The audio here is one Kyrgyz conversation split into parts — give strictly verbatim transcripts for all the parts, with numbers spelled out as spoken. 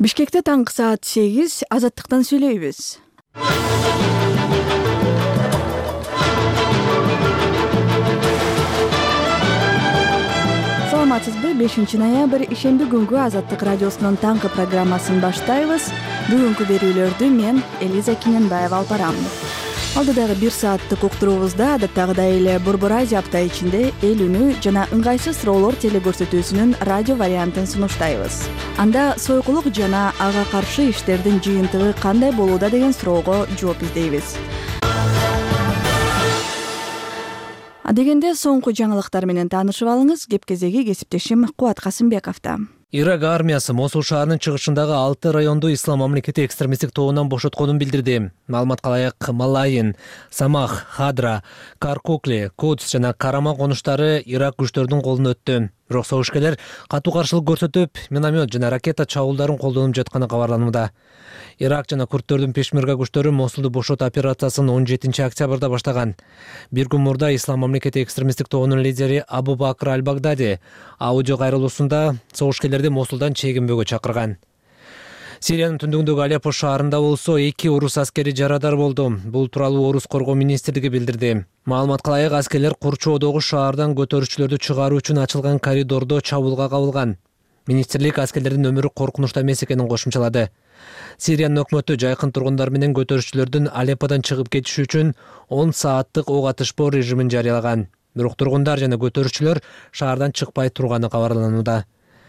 Бишкекте таңкы саат сегиз, Азаттыктан сүйлөйбүз. Саламатсызбы? бешинчи ноябрь ишемби күнгү Азаттык радиосунун таңкы программасын баштайбыз. Бүгүнкү берүүлөрдү мен Элиза Киненбаева алып барам. Алдыдагы бир сааттык уктуруубузда адаттагыдай эле Борбор Азия апта ичинде эл үнү жана ыңгайсыз суроолор телекөрсөтүүсүнүн радио вариантын сунуштайбыз. Анда сойкулук жана ага каршы иштердин жыйынтыгы кандай болууда деген суроого жооп издейбиз. Адегенде соңку жаңылыктар менен таанышып алыңыз. Кеп кезеги кесиптешим Кубат Касымбековдо. Ирак армиясы Мосул шаарынын чыгышындагы алты районду ислам мамлекети экстремисттик тобунан бошотконун билдирди. Маалыматка ылайык Малайин, Самах, Хадра, Каркукли, Кудс жана Карама конуштары Ирак күчтөрүнүн колуна өттү. Бирок согушкерлер катуу каршылык көрсөтүп, миномет жана ракета чабуулдарын колдонуп жатканы кабарланууда. Ирак жана курдтөрдүн пешмерга күчтөрү Мосулду бошот операциясын он жетинчи октябрда баштаган. Бир күн мурда ислам мамлекети экстремисттик тобунун лидери Абу Бакр аль-Багдади аудио кайрылуусунда согушкерлерди Мосулдан чегинбөөгө чакырган. Сириянын түндүгүндөгү Алеппо шаарында болсо эки орус аскери жарадар болду. Бул тууралуу Орус коргоо министрлиги билдирди. Маалыматка ылайык аскерлер курчоодогу шаардан көтөрүүчүлөрдү чыгаруу үчүн ачылган коридордо чабуулга кабылган. Министрлик аскерлердин өмүрү коркунучта эмес экенин кошумчалады. Сириянын өкмөтү жайкын тургундар менен көтөрүүчүлөрдүн Алепподон чыгып кетиши үчүн он сааттык ок атышпоо режимин жарыялаган. Бирок тургундар жана көтөрүүчүлөр шаардан чыкпай турганы кабарланууда.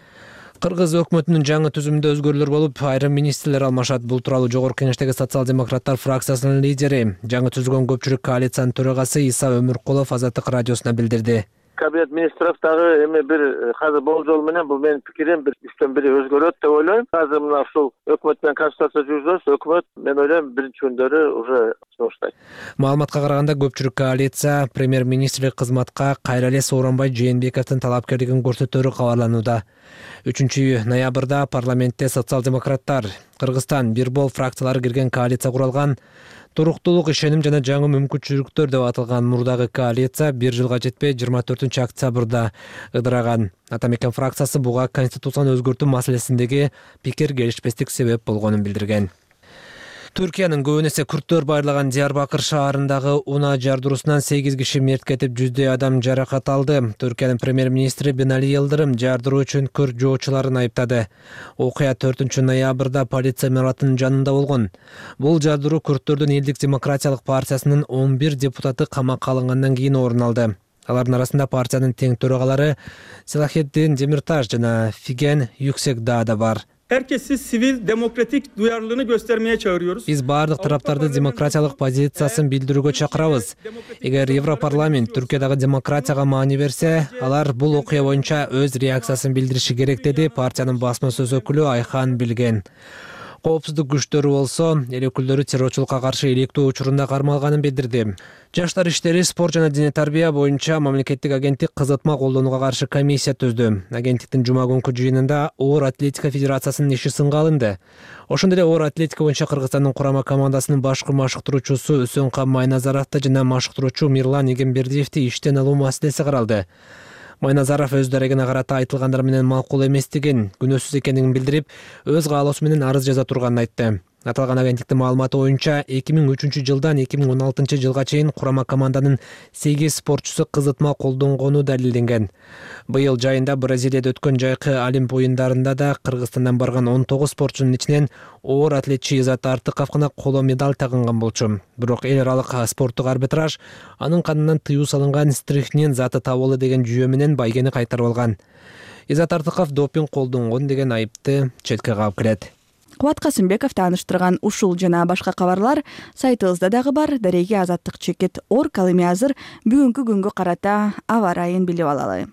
Кыргыз өкмөтүнүн жаңы түзүмүндө өзгөрүүлөр болуп, айрым министрлер алмашат. Бул тууралуу Жогорку Кеңештеги социал-демократтар фракциясынын лидери, жаңы түзүлгөн көпчүлүк коалициянын төрагасы Иса Өмүркулов Азаттык радиосуна билдирди. Кабинет министров дагы эми бир азыр болжол менен бул менин пикирим бир үстөн бири өзгөрөт деп ойлойм. Азыр мына ушул өкмөт менен консультация жүргүзөбүз. Өкмөт мен ойлойм биринчи күндөрү уже сунуштайт. Маалыматка караганда көпчүлүк коалиция премьер-министрлик кызматка кайра эле Сооронбай Жээнбековдун талапкерлигин көрсөтөөрү кабарланууда. үчүнчү ноябрда парламентте социал-демократтар, Кыргызстан, Бирбол фракциялары кирген коалиция куралган. Туруктуулук, ишеним жана жаңы мүмкүнчүлүктөр деп аталган мурдагы коалиция бир жылга жетпей жыйырма төртүнчү октябрда ыдыраган. Атамекен фракциясы буга конституцияны өзгөртүү маселесиндеги пикир келишпестик себеп болгонун билдирген. Түркиянын көбүн эсе күрттөр байырлаган Диярбакыр шаарындагы унаа жардыруусунан сегиз киши мерт кетип, жүздөй адам жаракат алды. Түркиянын премьер-министри Бинали Йылдырым жардыруу үчүн күрд жоочуларын айыптады. Окуя төртүнчү ноябрда полиция имаратынын жанында болгон. Бул жардыруу күрттөрдүн Элдик демократиялык партиясынын он бир депутаты камакка алынгандан кийин орун алды. Алардын арасында партиянын тең төрагалары Селахетдин Демирташ жана Фиген Юксекдаа да бар. Herkesi sivil demokratik duyarlılığını göstermeye çağırıyoruz. Биз бардык тараптарды демократиялык позициясын билдирүүгө чакырабыз. Эгер Европарламент Түркиядагы демократияга маани берсе, алар бул окуя боюнча өз реакциясын билдириши керек, деди партиянын басма сөз өкүлү Айхан Билген. Коопсуздук күчтөрү болсо, эл өкүлдөрү террорчулукка каршы иликтөө учурунда кармалганын билдирди. Жаштар иштери, спорт жана диний тарбия боюнча мамлекеттик агенттик кызытма колдонууга каршы комиссия түздү. Агенттиктин жума күнкү жыйынында оор атлетика федерациясынын иши сынга алынды. Ошондой эле оор атлетика боюнча Кыргызстандын курама командасынын башкы машыктыруучусу Үсөнкан Майназаровду жана машыктыруучу Мирлан Игенбердиевди иштен алуу маселеси каралды. Майназаров өз дарегине карата айтылгандар менен макул эместигин, күнөөсүз экендигин билдирип, өз каалоосу менен арыз жаза турганын айтты. Аталган агенттиктин маалыматы боюнча эки миң үчүнчү жылдан эки миң он алтынчы жылга чейин курама команданын сегиз спортчусу кызытма колдонгону далилденген. Быйыл жайында Бразилияда өткөн жайкы Олимп оюндарында да Кыргызстандан барган он тогуз спортчунун ичинен оор атлетчи Изат Артыковго коло медаль тагынган болчу. Бирок эл аралык спорттук арбитраж анын канынан тыюу салынган стрихнин заты табылды деген жүйө менен байгени кайтарып алган. Изат Артыков допинг колдонгон деген айыпты четке кагып келет. Кубат Касымбеков тааныштырган ушул жана башка кабарлар сайтыбызда дагы бар. Дареги Азаттык чекит орг. Ал эми азыр бүгүнкү күнгө карата аба ырайын билип алалы.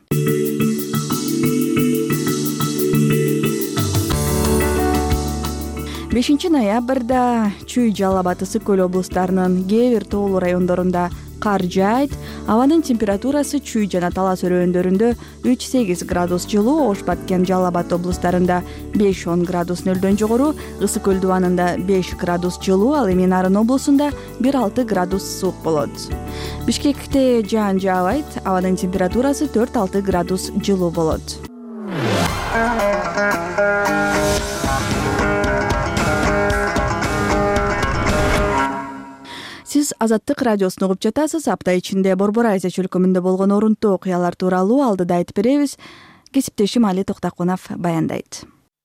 бешинчи ноябрда Чүй, Жалал Абад, Ысык көл облустарынын кээ бир тоолуу райондорунда кар жаайт. Абанын температурасы Чүй жана Талас өрөөндөрүндө үч сегиз градус жылуу, Ош Баткен, Жалал Абад облустарында беш он градус нөлдөн жогору, Ысык көл дубанында беш градус жылуу, ал эми Нарын облусунда бир алты градус суук болот. Бишкекте жаан жаабайт, абанын температурасы төрт алты градус жылуу болот. Сиз Азаттык радиосун угуп жатасыз. Апта ичинде Борбор Азия чөлкөмүндө болгон орунтуу окуялар тууралуу алдыда айтып беребиз. Кесиптешим Али Токтакунов баяндайт.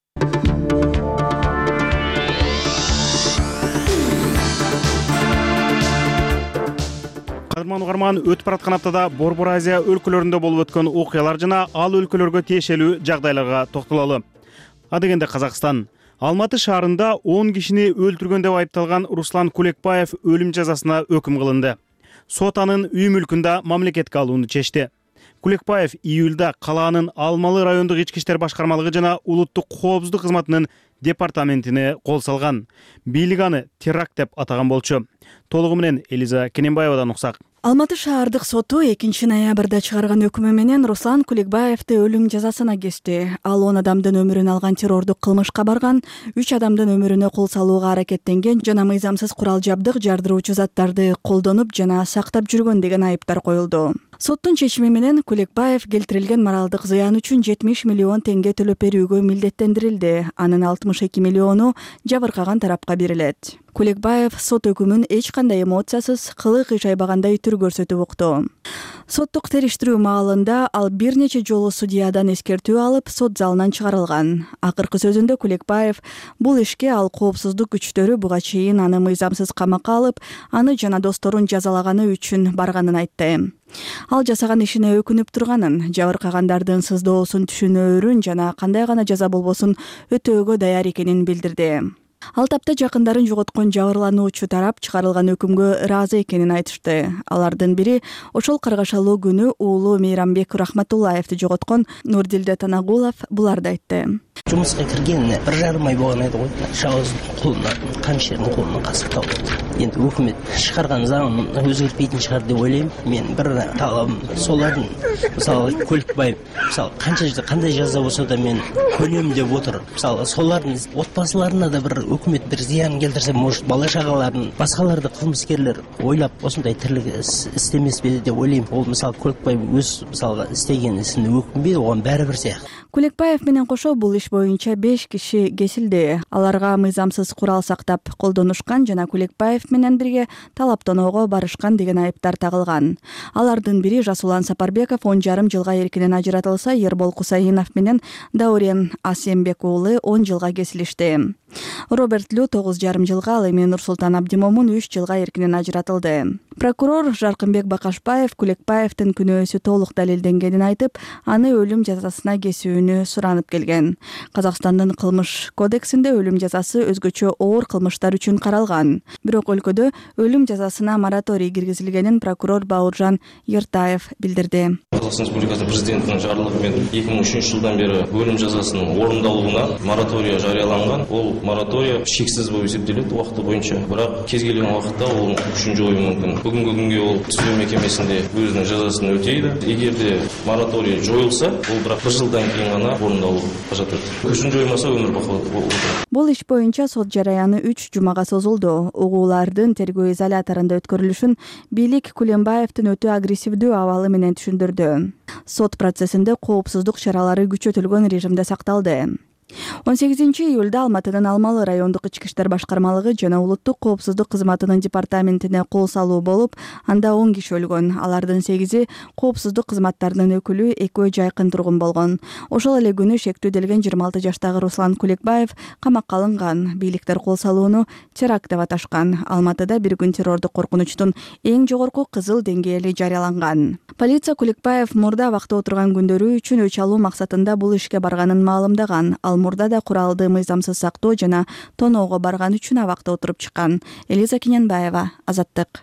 Кадырман угарман, өтүп бараткан аптада Борбор Азия өлкөлөрүндө болуп өткөн окуялар жана ал өлкөлөргө тиешелүү жагдайларга токтололу. Адегенде Казакстан Алматы шаарында он кишини өлтүргөн деп айыпталган Руслан Кулекбаев өлүм жазасына өкүм кылынды. Сот анын үй мүлкүндө мамлекетке алууну чечти. Кулекбаев июлда калаанын Алмалы райондук ички иштер башкармалыгы жана улуттук коопсуздук кызматынын департаментине кол салган. Бийлик аны теракт деп атаган болчу. Толугу менен Элиза Кененбаевадан уксак. Алматы шаардык соту экинчи ноябрда чыгарган өкүмү менен Руслан Кулекбаевди өлүм жазасына кести. Ал он адамдын өмүрүн алган террордук кылмышка барган, үч адамдын өмүрүнө кол салууга аракеттенген жана мыйзамсыз курал жабдык, жардыруучу заттарды колдонуп жана сактап жүргөн деген айыптар коюлду. Соттун чечими менен Кулекбаев келтирилген моралдык зыян үчүн жетимиш миллион теңге төлөп берүүгө милдеттендирилди. Анын алтымыш эки миллиону жабыркаган тарапка берилет. Кулекбаев сот өкүмүн эч кандай эмоциясыз, кылык иш айбагандай түр көрсөтүп укту. Соттук териштирүү маалында ал бир нече жолу судьядан эскертүү алып, сот залынан чыгарылган. Акыркы сөзүндө Кулекбаев бул ишке ал коопсуздук күчтөрү буга чейин аны мыйзамсыз камакка алып, аны жана досторун жазалаганы үчүн барганын айтты. Ал жасаган ишине өкүнүп турганын, жабыркагандардын сыздоосун түшүнөөрүн жана кандай гана жаза болбосун өтөөгө даяр экенин билдирди. Ал тапта жакындарын жоготкон жабырлануучу тарап чыгарылган өкүмгө ыраазы экенин айтышты. Алардын бири ошол каргашалуу күнү уулу Мейрамбек Рахматуллаевди жоготкон Нурдилде Танагулов буларды айтты. Жумушка киргенине бир жарым ай болгон эди го. Шабыздын колуна, камшердин колуна касыктап атты. Энд өкмөт чыгарган заңын өзгөртпейтин чыгар деп ойлойм. Мен бир талабым солардын, мисалы Кулекбаев, мисалы канча кандай жаза болсо да мен көнөм деп отур. Мисалы солардын отбасыларына да бир өкмөт бир зыян келтирсе, может бала чагаларын, башкаларды кылмыскерлер ойлап осундай тирлик истемеспи деп ойлойм. Ол мисалы Кулекбаев өз мисалы истеген исин өкүнбөйт, огон баары бир сыяк. Кулекбаев менен кошо бул иш боюнча беш киши кесилди. Аларга мыйзамсыз курал сактап колдонушкан жана Кулекбаев менен бирге талаптоноого барышкан деген айыптар тагылган. Алардын бири Жасулан Сапарбеков он жарым жылга эркинен ажыратылса, Ербол Кусаинов менен Даурен Асембек уулу он жылга кесилишти. Роберт Лю тогуз жарым жылга, ал эми Нурсултан Абдимомун үч жылга эркинен ажыратылды. Прокурор Жаркынбек Бакашбаев Кулекбаевдин күнөөсү толук далилденгенин айтып, аны өлүм жазасына кесүүнү суранып келген. Казакстандын кылмыш кодексинде өлүм жазасы өзгөчө оор кылмыштар үчүн каралган. Бирок өлкөдө өлүм жазасына мораторий киргизилгенин прокурор Бауыржан Ертаев билдирди. Казакстан Республикасы президентинин жарлыгы менен эки миң үчүнчү жылдан бери өлүм жазасынын орундалууна моратория жарыяланган. Ол моратория шексиз болуп эсептелет убакыты боюнча. Бирок кез келген убакытта ол күчүн жою мүмкүн. Бүгүнкү күнгө ол түзөө мекемесинде өзүнүн жазасын өтөйдү. Эгерде мораторий жоюлса, ол бирок бир жылдан кийин гана орундалуу кажат. Күчүн жоймаса өмүр бакы болот. Бул иш боюнча сот жараяны үч жумага созулду. Угуулардын тергөө изоляторунда өткөрүлүшүн бийлик Кулекбаевдин өтө агрессивдүү абалы менен түшүндүрдү. Сот процессинде коопсуздук чаралары күчөтүлгөн режимде сакталды. он сегизинчи июлда Алматынын Алмалы райондук ички иштер башкармалыгы жана улуттук коопсуздук кызматынын департаментине кол салуу болуп, анда он киши өлгөн. Алардын сегизи коопсуздук кызматтарынын өкүлү, экөө жайкын тургун болгон. Ошол эле күнү шектүүделген жыйырма алты жаштагы Руслан Кулекбаев камакка алынган. Бийликтер кол салууну теракт деп аташкан. Алматыда бир күн террордук коркунучтун эң жогорку кызыл деңгээли жарыяланган. Полиция Кулекбаев мурда абакта отурган күндөрү үчүн өч алуу максатында бул ишке барганын маалымдаган. Ал мурда да куралды мыйзамсыз сактоо жана тоноого барган үчүн абакта отуруп чыккан. Элиза Кененбаева, Азаттык.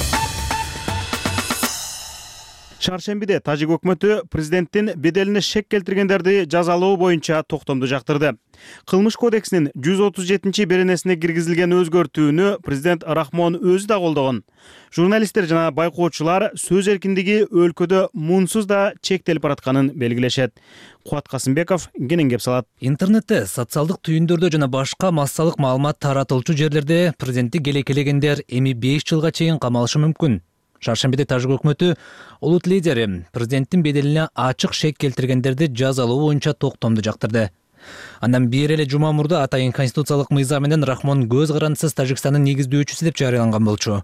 Шаршембиде Тажик өкмөтү президенттин беделине шек келтиргендерди жазалоо боюнча токтомду жактырды. Кылмыш кодексинин жүз отуз жетинчи беренесине киргизилген өзгөртүүнү президент Рахмон өзү да колдогон. Журналисттер жана байкоочулар сөз эркиндиги өлкөдө муунсуз да чектелип баратканын белгилешет. Кубат Касымбеков кенен кеп салат. Интернетте, социалдык түйүндөрдө жана башка массалык маалымат таратылчу жерлерде президентти келекелегендер эми беш жылга чейин камалышы мүмкүн. Шаршембиде Тажик өкмөтү улут лидери президенттин беделине ачык шек келтиргендерди жазалоо боюнча токтомду жактырды. Андан бир эле жума мурда атайын конституциялык мыйзам менен Рахмон көз карандысыз Тажикстандын негиздөөчүсү деп жарыяланган болчу.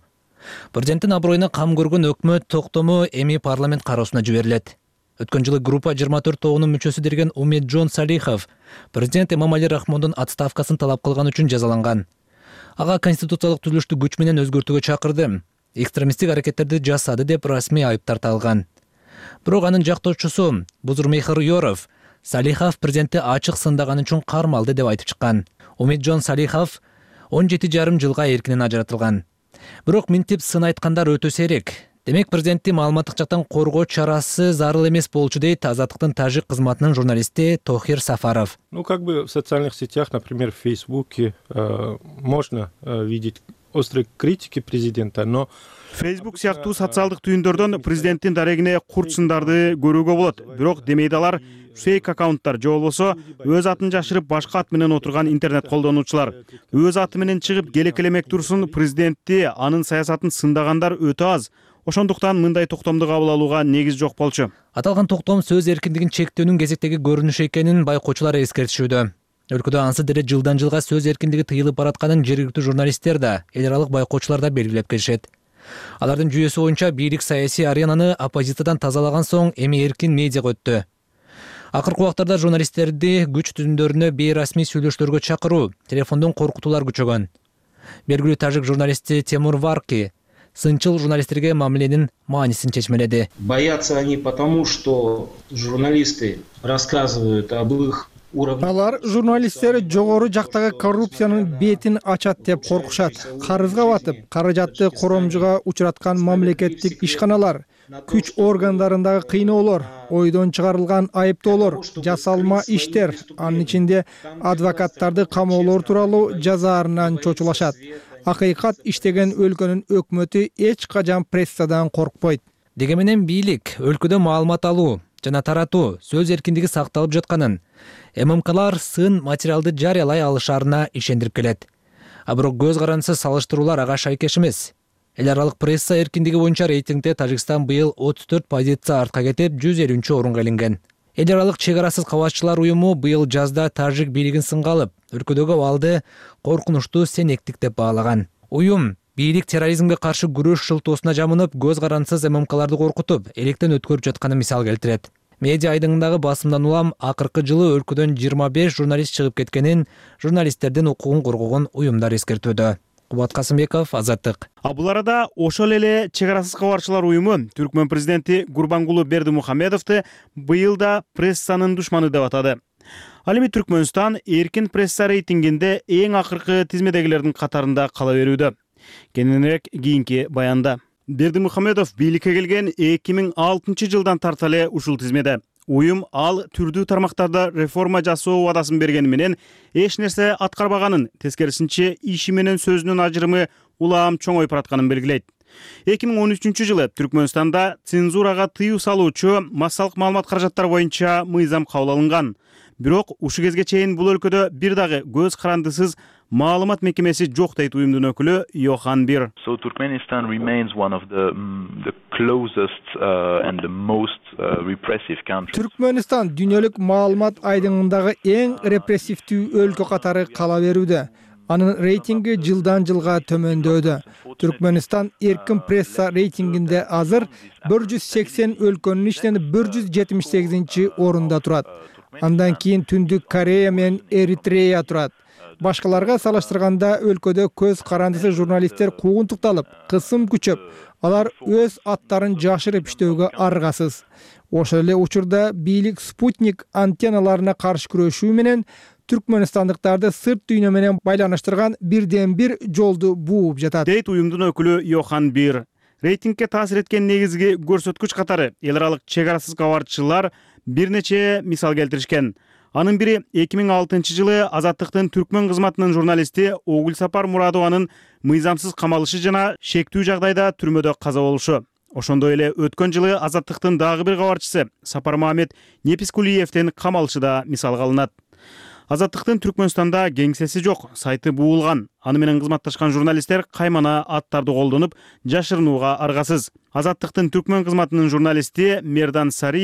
Президенттин аброюна кам көргөн өкмөт токтому эми парламент кароосуна жиберилет. Өткөн жылы группа жыйырма төрт тобунун мүчөсү деген Умеджон Салихов президент Эмомали Рахмондун отставкасын талап кылган үчүн жазаланган. Ага конституциялык түзүлүштү күч менен өзгөртүүгө чакырды. Экстремисттик аракеттерди жасады деп расмий айып тартылган. Бирок анын жактоочусу Бузурмейхер Йоров Салихов президентти ачык сындаганы үчүн кармалды деп айтып чыккан. Умеджон Салихов он жети жарым жылга эркинен ажыратылган. Бирок минтип сын айткандар өтө сейрек. Демек президентти маалыматтык жактан коргоо чарасы зарыл эмес болчу дейт Азаттыктын тажик кызматынын журналисти Тохир Сафаров. Ну, как бы в социальных сетях, например, в Фейсбуке, э, можно э, видеть острые критики президента, но Facebook сыяктуу социалдык түйүндөрдөн президенттин дарегине курт сындарды көрүүгө болот. Бирок демейди алар фейк аккаунттар же болбосо өз атын жашырып башка ат менен отурган интернет колдонуучулар. Өз аты менен чыгып келекелемек турсун президентти, анын саясатын сындагандар өтө аз. Ошондуктан мындай токтомду кабыл алууга негиз жок болчу. Аталган токтом сөз эркиндигин чектөөнүн кезектеги көрүнүшү экенин байкоочулар эскертишүүдө. Өлкөдө ансыз деле жылдан жылга сөз эркиндиги тыйылып баратканын жергиликтүү журналисттер да, эл аралык байкоочулар да белгилеп келишет. Алардын жүйөсү боюнча бийлик саясий аренаны оппозициядан тазалаган соң эми эркин медиага өттү. Акыркы убактарда журналисттерди күч түзүмдөрүнө бейрасмий сүйлөшүүлөргө чакыруу, телефондон коркутуулар күчөгөн. Белгилүү тажик журналисти Темур Варки сынчыл журналисттерге мамиленин маанисин чечмеледи. Боятся они потому, что журналисты рассказывают об их уровне. Алар журналисттер жогору жактагы коррупциянын бетин ачат деп коркушат. Карызга батып, каражатты коромжуга учураткан мамлекеттик ишканалар, күч органдарындагы кыйноолор, ойдон чыгарылган айыптоолор, жасалма иштер, анын ичинде адвокаттарды камоолор тууралуу жазаарынан чочулашат. Акыйкат иштеген өлкөнүн өкмөтү эч качан прессадан коркпойт. Деге менен бийлик өлкөдө маалымат алуу жана таратуу, сөз эркиндиги сакталып жатканын, эм эм калар сын материалды жарыялай алышарына ишендирип келет. А бирок көз карандысыз салыштыруулар ага шайкеш эмес. Эл аралык пресса эркиндиги боюнча рейтингде Тажикстан быйыл отуз төрт позиция артка кетип, жүз элүүнчү орунга илинген. Эл аралык чек арасыз кабатчылар уюму быйыл жазда тажик бийлигин сынга алып, өлкөдөгү абалды коркунучтуу сенектик деп баалаган. Уюм бийлик терроризмге каршы күрөш шылтоосуна жамынып, көз карандысыз эм эм каларды коркутуп, электен өткөрүп жатканын мисал келтирет. Медиа айдыңындагы басымдан улам акыркы жылы өлкөдөн жыйырма беш журналист чыгып кеткенин журналисттердин укугун коргогон уюмдар эскертүүдө. Кубат Касымбеков, Азаттык. А бул арада ошол эле чек арасыз кабарчылар уюму Түркмөн президенти Гурбангулы Бердимухамедовду быйыл да прессанын душманы деп атады. Ал эми Түркмөнстан эркин пресса рейтингинде эң акыркы тизмедегилердин катарында кала берүүдө. Кененирээк кийинки баянда. Бердимухамедов бийликке келген эки миң алтынчы жылдан тарта эле ушул тизмеде. Уюм ал түрдүү тармактарда реформа жасоо убадасын бергени менен эч нерсе аткарбаганын, тескерисинче иши менен сөзүнүн ажырымы улам чоңоюп баратканын белгилейт. эки миң он үчүнчү жылы Түркмөнстанда цензурага тыюу салуучу массалык маалымат каражаттары боюнча мыйзам кабыл алынган. Бирок ушу кезге чейин бул өлкөдө бир дагы көз карандысыз маалымат мекемеси жок дейт уюмдун өкүлү Йохан Бир. So Turkmenistan remains one of the the closest uh, and the most uh, repressive countries. Түркмөнстан дүйнөлүк маалымат айдыңындагы эң репрессивдүү өлкө катары кала берүүдө. Анын рейтинги жылдан жылга төмөндөдө. Түркмөнстан эркин пресса рейтингинде азыр бир жүз сексен өлкөнүн ичинен бир жүз жетимиш сегизинчи орунда турат. Андан кийин Түндүк Корея менен Эритрея турат. Башкаларга салыштырганда өлкөдө көз карандысыз журналисттер куугунтукталып, кысым күчөп, алар өз аттарын жашырып иштөөгө аргасыз. Ошол эле учурда бийлик спутник антенналарына каршы күрөшүү менен түркмөнстандыктарды сырт дүйнө менен байланыштырган бирден бир жолду бууп жатат. Дейт уюмдун өкүлү Йохан Бир. Рейтингге таасир эткен негизги көрсөткүч катары эл аралык чек арасыз кабарчылар бир нече мисал келтиришкен. Анын бири эки миң алтынчы жылы Азаттыктын Түркмөн кызматынын журналисти Огулсапар Мурадованын мыйзамсыз камалышы жана шектүү жагдайда түрмөдө каза болушу. Ошондой эле өткөн жылы Азаттыктын дагы бир кабарчысы Сапар Мамед Непискулиевдин камалышы да мисалга алынат. Азаттыктын Түркмөнстанда кеңсеси жок, сайты буулган. Аны менен кызматташкан журналисттер каймана аттарды колдонуп, жашырынууга аргасыз. Азаттыктын Түркмөн кызматынын журналисти Мердан Сариев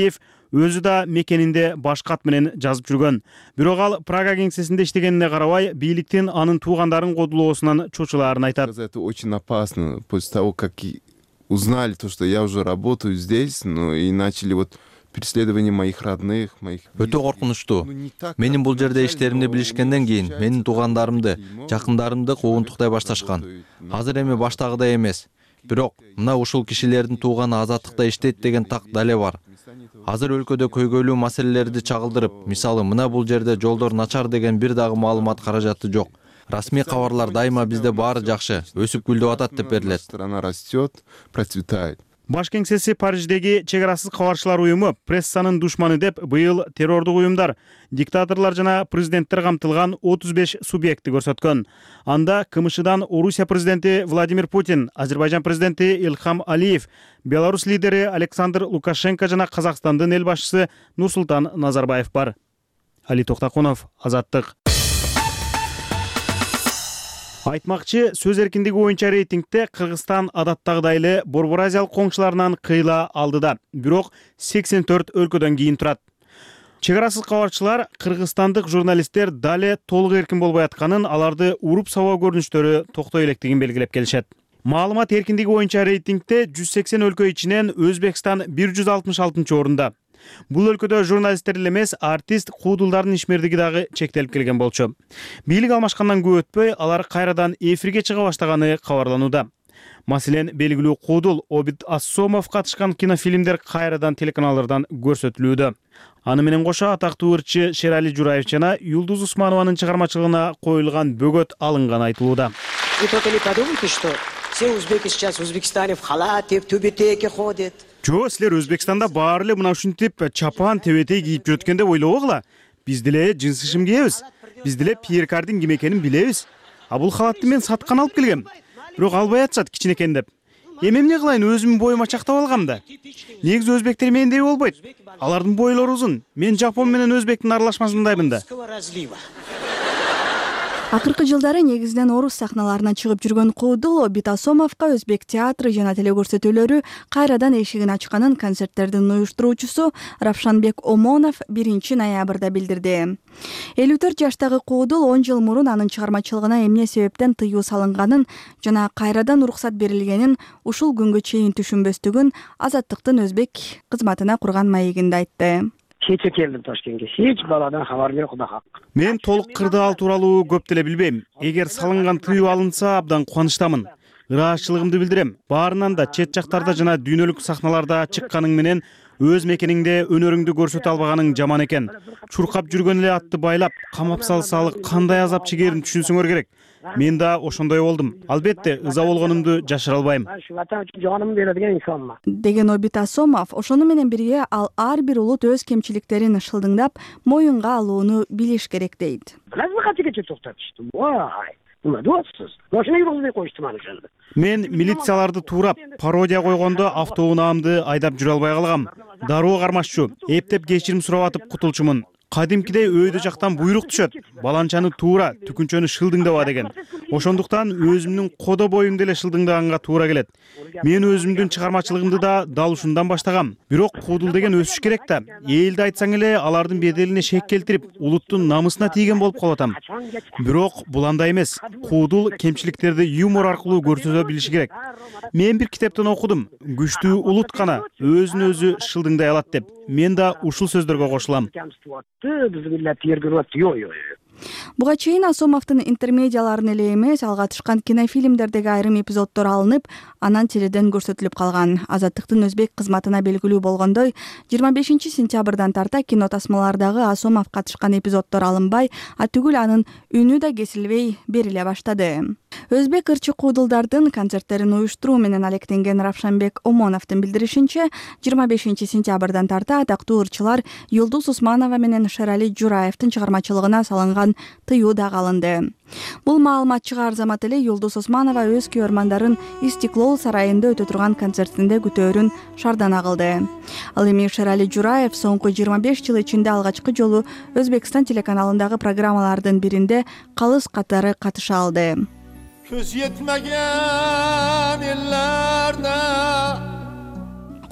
өзү да мекенинде баш кат менен жазып жүргөн. Бирок ал Прага кеңсесинде иштегенине карабай, бийликтин анын туугандарын кодулоосунан чочулаарын айтат. Это очень опасно. После того, как узнали то, что я уже работаю здесь, ну и начали вот преследование моих родных, моих... Өтө коркунучтуу. Менин бул жерде иштеримди билишкенден кийин менин туугандарымды, жакындарымды куугунтуктай башташкан. Азыр эми баштагыдай эмес. Бирок мына ушул кишилердин тууганы азаттыкта иштейт деген так дале бар. Азыр өлкөдө көйгөйлүү маселелерди чагылдырып, мисалы мына бул жерде жолдор начар деген бир дагы маалымат каражаты жок. Расмий кабарлар дайыма бизде баары жакшы, өсүп гүлдөп атат деп берилет. Страна растет, процветает. Баш кеңсеси Париждеги чек-арасыз кабарчылар уюму прессанын душманы деп быйыл террордук уюмдар, диктаторлор жана президенттер камтылган отуз беш субъектти көрсөткөн. Анда КМШдан Орусия президенти Владимир Путин, Азербайжан президенти Илхам Алиев, Беларусь лидери Александр Лукашенко жана Казакстандын эл башчысы Нурсултан Назарбаев бар. Али Токтакунов, Азаттык. Айтмакчы, сөз эркиндиги боюнча рейтингде Кыргызстан адаттагыдай эле Борбор Азиялык коңшуларынан кыйла алдыда, бирок сексен төрт өлкөдөн кийин турат. Чек-арасыз кабарчылар кыргызстандык журналисттер дале толук эркин болбой атканын, аларды уруп сабоо көрүнүштөрү токтой электигин белгилеп келишет. Маалымат эркиндиги боюнча рейтингде жүз сексен өлкө ичинен Өзбекстан бир жүз алтымыш алтынчы орунда. Бул өлкөдө журналисттер эле эмес, артист, куудулдардын ишмердиги дагы чектелип келген болчу. Бийлик алмашкандан көп өтпөй, алар кайрадан эфирге чыга баштаганы кабарланууда. Маселен, белгилүү куудул Обид Ассомов катышкан кинофильмдер кайрадан телеканалдардан көрсөтүлүүдө. Аны менен кошо атактуу ырчы Шерали Жураев жана Юлдуз Усманованын чыгармачылыгына коюлган бөгөт алынганы айтылууда. Вы только не подумайте, что все узбеки сейчас в Узбекистане в халате, в тюбетейке ходят. Жо, силер Өзбекстанда баары эле мына ушинтип чапан, тебетей кийип жүрөткөн деп ойлобогула. Биз деле жынсы шим кийебиз. Биз деле Пьер Кардин ким экенин билебиз. А бул халатты мен саткан алып келгем. Бирок албай атышат кичинекейин деп. Эми эмне кылайын, өзүмдүн боюма чактап алгам да. Негизи өзбектер мендей болбойт. Алардын бойлору узун. Мен Жапон менен өзбектин аралашмасындаймын да. Акыркы жылдары негизинен орус сахналарына чыгып жүргөн куудул Обид Ассомовго өзбек театры жана телекөрсөтүүлөрү кайрадан эшигин ачканын концерттердин уюштуруучусу Равшанбек Омонов биринчи ноябрда билдирди. элүү төрт жаштагы куудул он жыл мурун анын чыгармачылыгына эмне себептен тыюу салынганын жана кайрадан уруксат берилгенин ушул күнгө чейин түшүнбөстүгүн Азаттыктын өзбек кызматына курган маегинде айтты. Кече келдим Ташкентке. Эч баладан кабар жок, Кудай хак. Мен толук кырдаал тууралуу көп деле билбейм. Эгер салынган тыюу алынса, абдан кубанычтамын. Ыраазычылыгымды билдирем. Баарынан да чет жактарда жана дүйнөлүк сахналарда чыкканың менен өз мекениңде өнөрүңдү көрсөтө албаганың жаман экен. Чуркап жүргөн эле атты байлап, камап салсалы кандай азап чегерин түшүнсөңөр керек. Мен да ошондой болдум. Албетте, ыза болгонумду жашыра албайм. Жанымды берген инсанмын. Деген Обид Ассомов, ошону менен бирге ал ар бир улут өз кемчиликтерин шылдыңдап, моюнга алууну билиш керек дейт. Мен милицияларды туурап, пародия койгондо автоунаамды айдап жүрө албай калгам. Дароо кармашчу, эптеп кечирим сурап атып кутулчумун. Кадимкидей өйдө жактан буйрук түшөт. Баланчаны туура, түкүнчөнү шылдыңдаба деген. Ошондуктан өзүмдүн кодо боюмду эле шылдыңдаганга туура келет. Мен өзүмдүн чыгармачылыгымды да дал ушундан баштагам. Бирок куудул деген өсүш керек да. Элди айтсаң эле алардын беделине шек келтирип, улуттун намысына тийген болуп калып атам. Бирок бул андай эмес. Куудул кемчиликтерди юмор аркылуу көрсөтө билиши керек. Мен бир китептен окудум. Күчтүү улут гана өзүн өзү шылдыңдай алат деп. Мен да ушул сөздөргө кошулам. Буга чейин Ассомовдун интермедиаларын эле эмес, алга тышкан кинофильмдердеги айрым эпизоддор алынып, анан теледен көрсөтүлүп калган. Азаттыктын өзбек кызматына белгилүү болгондой, жыйырма бешинчи сентябрдан тарта кино тасмалардагы Ассомов катышкан эпизоддор алынбай, а түгүл анын үнү да кесилбей бериле баштады. Өзбек ырчы куудулдардын концерттерин уюштуруу менен алектенген Равшанбек Омоновдун билдиришинче, жыйырма бешинчи сентябрдан тарта атактуу ырчылар Юлдуз Усманова менен Шерали Жураевдин чыгармачылыгына салынган тыюу да калынды. Бул маалыматчыга арзамат эле Юлдуз Усманова өз күйөрмандарын Истиклол сарайында өтө турган концертинде күтөөрүн шардана кылды. Ал эми Шерали Жураев соңку жыйырма беш жыл ичинде алгачкы жолу Өзбекстан телеканалындагы программалардын биринде калыс катары катыша алды.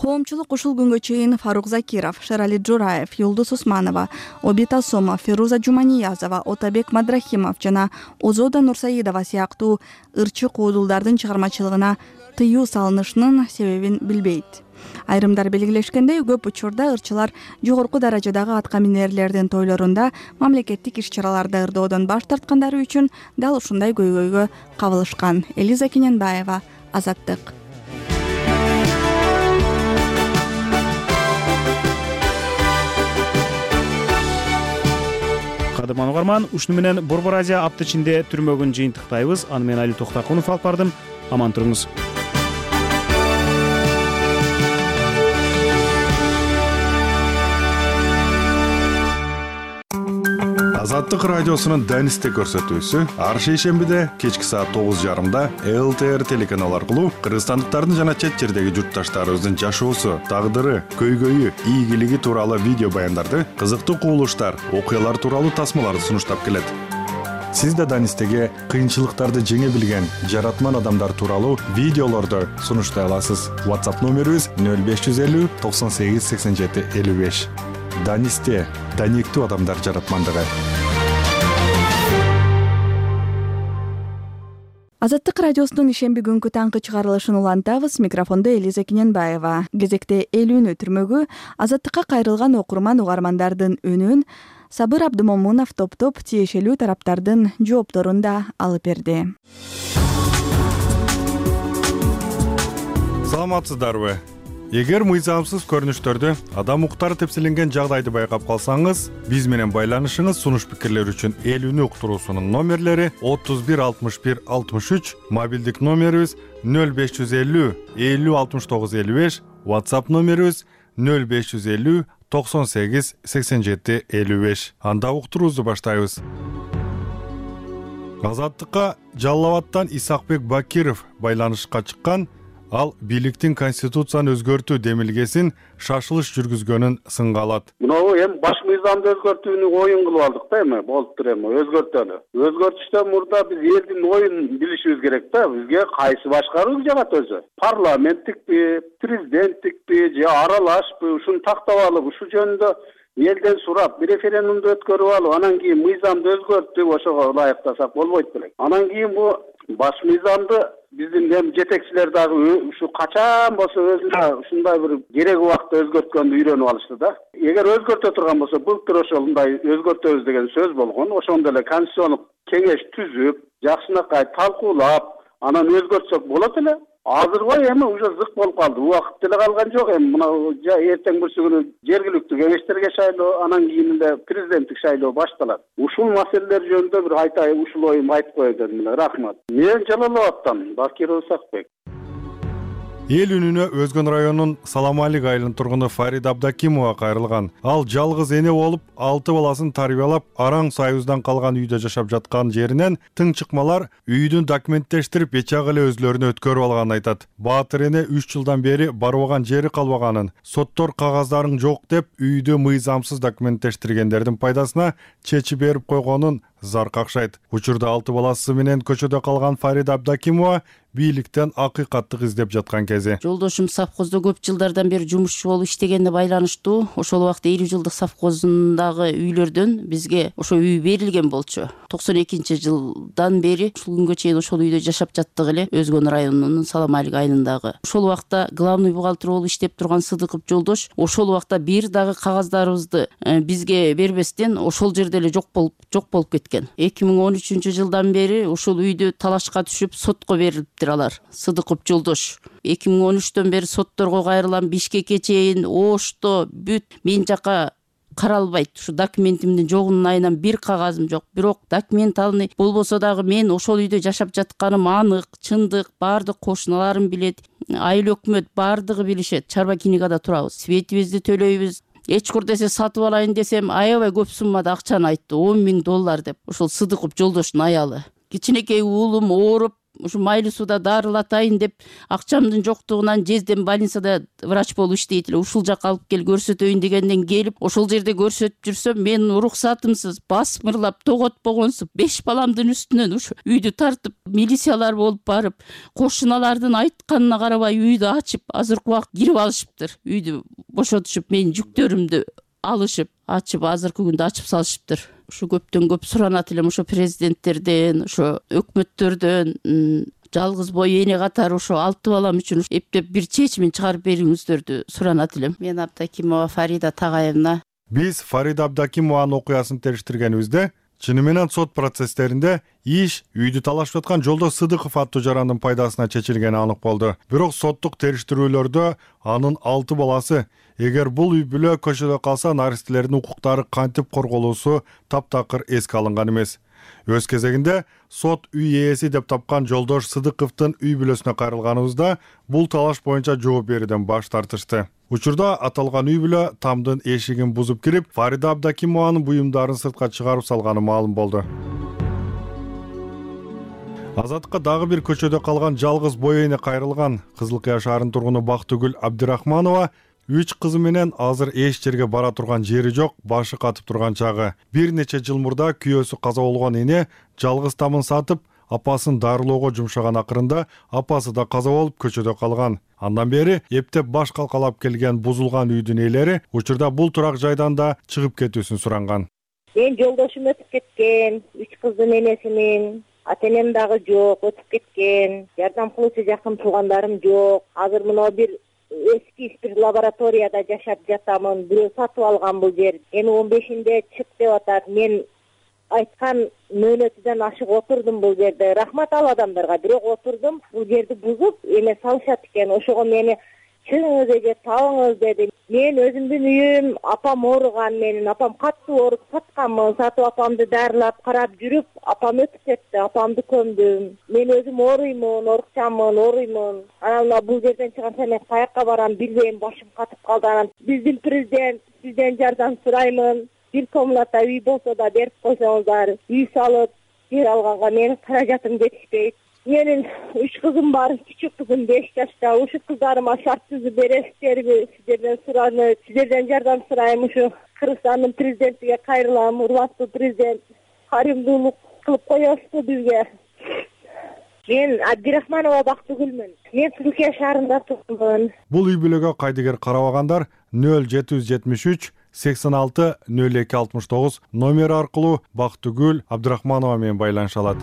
Коомчулук ушул күнгө чейин Фарук Закиров, Шерали Жураев, Юлдуз Усманова, Обит Асомов, Фируза Жуманиязова, Отабек Мадрахимов жана Озода Нурсаидова сыяктуу ырчы куудулдардын чыгармачылыгына тыюу салынышынын себебин билбейт. Айрымдар белгилешкендей, көп учурда ырчылар жогорку даражадагы атка минерлердин тойлорунда мамлекеттик иш-чараларды ырдоодон баш тарткандары үчүн дал ушундай көйгөйгө кабылышкан. Элиза Кененбаева, Азаттык. Кадырман угарман, ушуну менен Борбор Азия апта ичинде түрмөгүн жыйынтыктайбыз. Аны менен Али Токтакунов алып бардым. Аман туруңуз. Азаттык радиосунун Данисте көрсөтүүсү ар шейшембиде кечки саат тогуз жарымда эл тэ эр телеканал аркылуу кыргызстандыктардын жана чет жердеги журтташтарыбыздын жашоосу, тагдыры, көйгөйү, ийгилиги тууралуу видео баяндарды, кызыктуу кубулуштар, окуялар тууралуу тасмаларды сунуштап келет. Сиз да Данистеге кыйынчылыктарды жеңе билген жаратман адамдар тууралуу видеолорду сунуштай аласыз. WhatsApp номерибиз нөл беш жүз элүү токсон сегиз сексен жети элүү беш. Данисте даниктүү адамдар жаратмандыгы. Азаттык радиосунун ишемби күнгү таңкы чыгарылышын улантабыз. Микрофондо Элиза Кененбаева. Кезекте элүүнү түрмөгү Азаттыкка кайрылган окурман угармандардын үнүн Сабыр Абдымомунов топтоп тиешелүү тараптардын жоопторун да алып берди. Саламатсыздарбы? Эгер мыйзамсыз көрүнүштөрдү, адам укуктары тепселенген жагдайды байкап калсаңыз, биз менен байланышыңыз сунуш пикирлер үчүн элүүнү уктуруусунун номерлери отуз бир алтымыш бир алтымыш үч, мобилдик номерибиз нөл беш жүз элүү элүү алтымыш тогуз элүү беш, WhatsApp номерибиз нөл беш жүз элүү токсон сегиз сексен жети элүү беш. Анда уктуруубузду баштайбыз. Азаттыкка Жалал Абадтан Исакбек Бакиров байланышка чыккан. Ал бийликтин конституцияны өзгөртүү демилгесин шашылыш жүргүзгөнүн сынга алат. Мынау эми баш мыйзамды өзгөртүүнү оюн кылып алдык да эми, болуптур эми өзгөртөлү. Өзгөртүштөн мурда биз элдин оюн билишибиз керек да. Бизге кайсы башкаруу жагат өзү? Парламенттикпи, президенттикпи же аралашпы, ушуну тактап алып, ушу жөнүндө элден сурап, bir референдумду өткөрүп алып, анан кийин мыйзамды өзгөртүп, ошого ылайыктасак болбойт белек. Анан кийин бу баш мыйзамды биздин эми жетекчилер дагы ушу качан болсо өзүнө ушундай бир кереги убакытта өзгөрткөндү үйрөнүп алышты да. Эгер өзгөртө турган болсо, былтыр ошондой өзгөртөбүз деген сөз болгон. Ошондо эле конституциондук кеңеш түзүп, жакшынакай талкуулап, анан өзгөртсөк болот эле. Азырбай эми уже зык болуп калды. Убакыт деле калган жок эми. Мына эртең бүрсү күнү жергиликтүү кеңештерге шайлоо, анан кийин эле президенттик шайлоо башталат. Ушул маселелер жөнүндө бир айтайын, ушул оюмду айтып коеюн дедим эле. Рахмат. Мен Жалал Абадтан Бакиров Исакбек. Эл үнүнө Өзгөн районунун Саламалик айылынын тургуну Фарида Абдакимова кайрылган. Ал жалгыз эне болуп, алты баласын тарбиялап, араң союздан калган үйдө жашап жаткан жеринен тың чыкмалар үйдүн документтештирип, бечак эле өзлөрүнө өткөрүп алганын айтат. Баатыр эне үч жылдан бери барбаган жери калбаганын, соттор кагаздарың жок деп үйдү мыйзамсыз документтештиргендердин пайдасына чечип берип койгонун зар какшайт. Учурда алты баласы менен көчөдө калган Фарида Абдакимова бийликтен акыйкаттык издеп жаткан кези. Жолдошум совхоздо көп жылдардан бери жумушчу болуп иштегенде байланыштуу. Ошол убакта элүү жылдык совхоздундагы үйлөрдөн бизге ошо үй берилген болчу. токсон экинчи жылдан бери ушул күнгө чейин ошол үйдө жашап жаттык эле, Өзгөн районунун Саламалик айылындагы. Ошол убакта главный бухгалтер болуп иштеп турган Сыдыков Жолдош ошол убакта бир дагы кагаздарыбызды бизге бербестен ошол жерде эле жок болуп жок болуп кеткен. эки миң он үчүнчү жылдан бери ушул үйдү талашка түшүп сотко берилиптир алар. Сыдыков Жолдош эки миң он үчтөн бери сотторго кайрылам, Бишкекке чейин, Ошто, бүт мен жака каралбайт. Ушу документимдин жогунун айынан бир кагазым жок. Бирок документ алыны болбосо дагы мен ошол үйдө жашап жатканым анык, чындык, баардык кошуналарым билет. Айыл өкмөт баардыгы билишет. Чарба кинигада турабыз. Светибизди төлөйбүз. Эчкур десе сатып алайын десем, аябай көп суммада акчаны айтты, он миң доллар деп. Ошол Сыдыков Жолдоштун аялы. Кичинекей уулум ооруп, ушу майлуу сууда дарылатайын деп акчамдын жоктугунан жездем больницада врач болуп иштейт эле, ушул жака алып кел көрсөтөйүн дегенден келип ошол жерде көрсөтүп жүрсөм, мен уруксатымсыз басмырлап тоготпогонсуп беш баламдын үстүнөн ушу үйдү тартып милициялар болуп барып, кошуналардын айтканына карабай үйдү ачып, азыркы убакыт кирип алышыптыр. Үйдү бошотушуп, менин жүктөрүмдү алышып, ачып, азыркы күндө ачып салышыптыр. Ушу көптөн көп суранат элем, ошо президенттерден, ошо өкмөттөрдөн, жалгыз бой эне катары ошо алты балам үчүн эптеп бир чечимин чыгарып бериңиздерди суранат элем. Мен Абдакимова Фарида Тагаевна. Биз Фарида Абдакимованын окуясын териштиргенибизде чыны менен сот процесстеринде иш үйдү талашып аткан Жолдош Сыдыков аттуу жарандын пайдасына чечилгени анык болду. Бирок соттук териштирүүлөрдө анын алты баласы эгер бул үй бүлө көчөдө калса, наристелердин укуктары кантип корголуусу таптакыр эске алынган эмес. Өз кезегинде сот үй ээси деп тапкан Жолдош Сыдыковдун үй бүлөсүнө кайрылганыбызда бул талаш боюнча жооп берүүдөн баш тартышты. Учурда аталган үй бүлө тамдын эшигин бузуп кирип, Фарида Абдакимованын буюмдарын сыртка чыгарып салганы маалым болду. Азаттыкка дагы бир көчөдө калган жалгыз бой эне кайрылган. Кызыл Кыя шаарынын тургуну Бактыгүл Абдырахманова үч кызы менен азыр эч жерге бара турган жери жок, башы катып турган чагы. Бир нече жыл мурда күйөөсү каза болгон эне жалгыз тамын сатып, апасын дарылоого жумшаган акырында апасы да каза болуп көчөдө калган. Андан бери эптеп баш калкалап келген бузулган үйдүн ээлери учурда бул турак жайдан да чыгып кетүүсүн суранган. Мен жолдошум өтүп кеткен, үч кыздын энесимин, ата-энем дагы жок, өтүп кеткен. Жардам кылуучу жакын туугандарым жок. Азыр мына бир эски бир лабораторияда жашап жатамын. Бирөө сатып алган бул жер. Эми он бешинде чык деп атат. Мен айткан мөөнөтүдөн ашык отурдум бул жерде. Рахмат ал адамдарга, бирок отурдум. Бул жерди бузуп, эме салышат экен. Ошого мени чыгыңыз эже табыңыз деди. Мен өзүмдүн үйүм, апам ооруган, менин апам катуу ооруп сатканмын. Сатып апамды дарылап карап жүрүп, апам өтүп кетти. Апамды көмдүм. Мен өзүм ооруймун, орукчамын, ооруймун. Анан бул жерден чыганча мен каяка барам билбейм, башым катып калды. Анан биздин президент, сизден жардам сураймын. Бир комната үй болсо да берип койсоңуздар. Үй салып, жер алганга менин каражатым жетишпейт. Менин үч кызым бар, кичүү кызым беш жашта. Ушу кыздарыма шарт түзүп бересиздерби? Сиздерден сураны, сиздерден жардам сурайм. Ушу Кыргызстандын президентиге кайрылам. Урматтуу президент, карымдуулук кылып коесузбу бизге? Мен Абдырахманова Бактыгүлмүн. Мен Кызыл Кыя шаарында турмун. Бул үй бүлөгө кайдыгер карабагандар нөл жети жүз жетимиш үч сексен алты нөл эки алтымыш тогуз номери аркылуу Бактыгүл Абдырахманова менен байланыша алат.